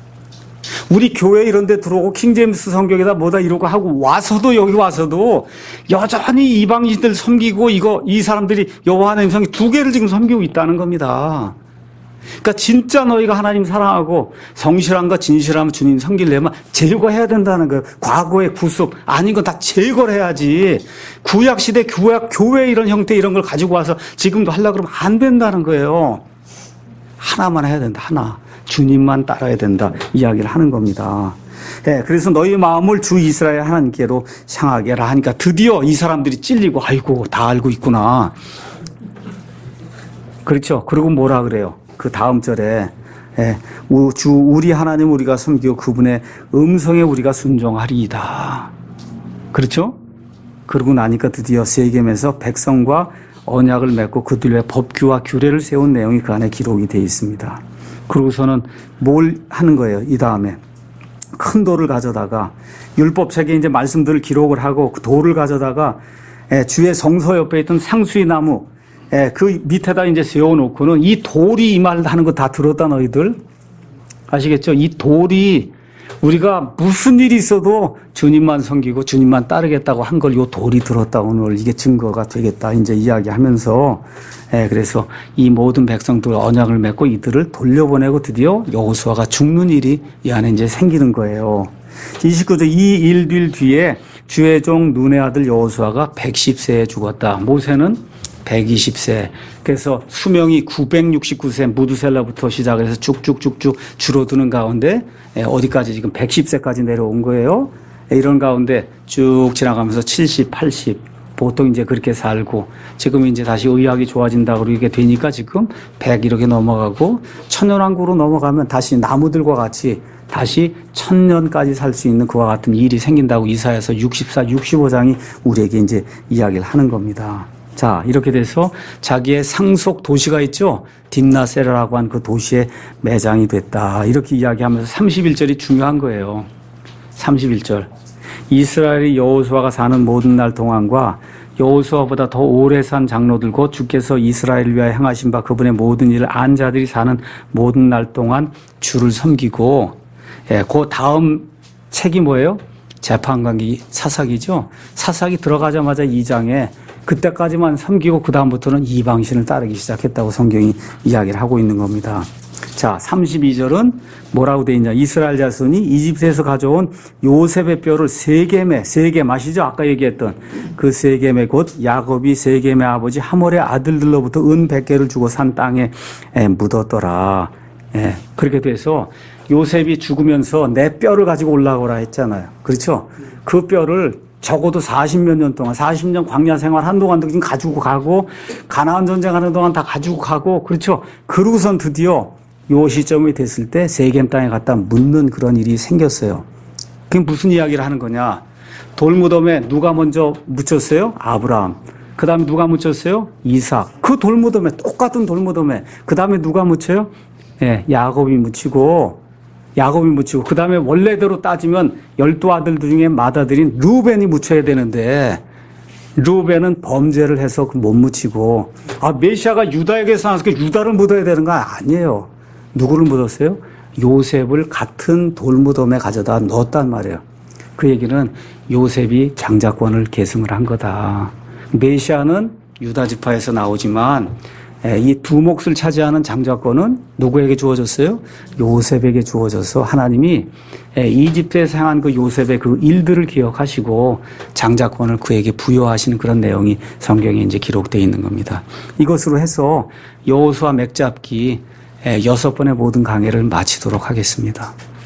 우리 교회 이런 데 들어오고 킹제임스 성경에다 뭐다 이러고 하고 와서도 여기 와서도 여전히 이방인들 섬기고 이거 이 사람들이 여호와 하나님 섬기 두 개를 지금 섬기고 있다는 겁니다. 그러니까 진짜 너희가 하나님 사랑하고 성실함과 진실함 주님 섬기려면 제거해야 된다는 거예요. 과거의 구습 아닌 건 다 제거를 해야지. 구약시대 구약 교회 이런 형태 이런 걸 가지고 와서 지금도 하려고 그러면 안 된다는 거예요. 하나만 해야 된다. 하나. 주님만 따라야 된다. 이야기를 하는 겁니다. 예, 그래서 너희 마음을 주 이스라엘 하나님께로 향하게 하라 하니까 드디어 이 사람들이 찔리고 아이고 다 알고 있구나. 그렇죠. 그리고 뭐라 그래요? 그 다음 절에 예, 주 우리 하나님 우리가 섬기고 그분의 음성에 우리가 순종하리이다. 그렇죠? 그러고 나니까 드디어 세겜에서 백성과 언약을 맺고 그들 위해 법규와 규례를 세운 내용이 그 안에 기록이 되어 있습니다. 그러고서는 뭘 하는 거예요? 이 다음에 큰 돌을 가져다가 율법책에 이제 말씀들을 기록을 하고 그 돌을 가져다가 주의 성소 옆에 있던 상수리 나무 그 밑에다 이제 세워놓고는 이 돌이 이 말을 하는 거 다 들었다 너희들 아시겠죠? 이 돌이 우리가 무슨 일이 있어도 주님만 섬기고 주님만 따르겠다고 한 걸 이 돌이 들었다 오늘 이게 증거가 되겠다 이제 이야기하면서 예, 그래서 이 모든 백성들 언약을 맺고 이들을 돌려보내고 드디어 여호수아가 죽는 일이 이 안에 이제 생기는 거예요. 이십구 절 이 일들 뒤에 주의 종 눈의 아들 여호수아가 백십 세에 죽었다. 모세는 백이십 세. 그래서 수명이 구백육십구 세 무두셀라부터 시작을 해서 쭉쭉쭉쭉 줄어드는 가운데 어디까지 지금 백십 세까지 내려온 거예요. 이런 가운데 쭉 지나가면서 칠십, 팔십 보통 이제 그렇게 살고 지금 이제 다시 의학이 좋아진다고 그러게 되니까 지금 백 이렇게 넘어가고 천년왕국으로 넘어가면 다시 나무들과 같이 다시 천년까지 살 수 있는 그와 같은 일이 생긴다고 이사야서 육십사, 육십오 장이 우리에게 이제 이야기를 하는 겁니다. 자, 이렇게 돼서 자기의 상속 도시가 있죠. 딥나세라라고 한 그 도시에 매장이 됐다. 이렇게 이야기하면서 삼십일 절이 중요한 거예요. 삼십일 절. 이스라엘이 여호수아가 사는 모든 날 동안과 여호수아보다 더 오래 산 장로들 곧 주께서 이스라엘을 위하여 행하신 바 그분의 모든 일을 안 자들이 사는 모든 날 동안 주를 섬기고 예, 그 다음 책이 뭐예요? 재판관기 사사기죠. 사사기 들어가자마자 이 장에 그때까지만 섬기고 그 다음부터는 이방신을 따르기 시작했다고 성경이 이야기를 하고 있는 겁니다. 자, 삼십이 절은 뭐라고 되어 있냐. 이스라엘 자손이 이집트에서 가져온 요셉의 뼈를 세겜에, 세겜 아시죠? 아까 얘기했던 그 세겜에 곧 야곱이 세겜의 아버지 하몰의 아들들로부터 은 백 개를 주고 산 땅에 묻었더라. 예, 그렇게 돼서 요셉이 죽으면서 내 뼈를 가지고 올라오라 했잖아요. 그렇죠? 그 뼈를 적어도 사십몇 년 동안, 사십 년 광야 생활 한동안도 지금 가지고 가고, 가나안 전쟁하는 동안 다 가지고 가고, 그렇죠? 그러고선 드디어 요 시점이 됐을 때 세겜 땅에 갖다 묻는 그런 일이 생겼어요. 그게 무슨 이야기를 하는 거냐? 돌무덤에 누가 먼저 묻혔어요? 아브라함. 그 다음에 누가 묻혔어요? 이삭. 그 돌무덤에, 똑같은 돌무덤에. 그 다음에 누가 묻혀요? 예, 야곱이 묻히고, 야곱이 묻히고 그 다음에 원래대로 따지면 열두 아들들 중에 맏아들인 르우벤이 묻혀야 되는데 르우벤은 범죄를 해서 못 묻히고 아 메시아가 유다에게서 나왔으니까 유다를 묻어야 되는 거 아니에요. 누구를 묻었어요? 요셉을 같은 돌무덤에 가져다 넣었단 말이에요. 그 얘기는 요셉이 장자권을 계승을 한 거다. 메시아는 유다 지파에서 나오지만 이 두 몫을 차지하는 장자권은 누구에게 주어졌어요? 요셉에게 주어져서 하나님이 이집트에서 행한 그 요셉의 그 일들을 기억하시고 장자권을 그에게 부여하시는 그런 내용이 성경에 이제 기록되어 있는 겁니다. 이것으로 해서 여호수아 맥잡기 여섯 번의 모든 강해를 마치도록 하겠습니다.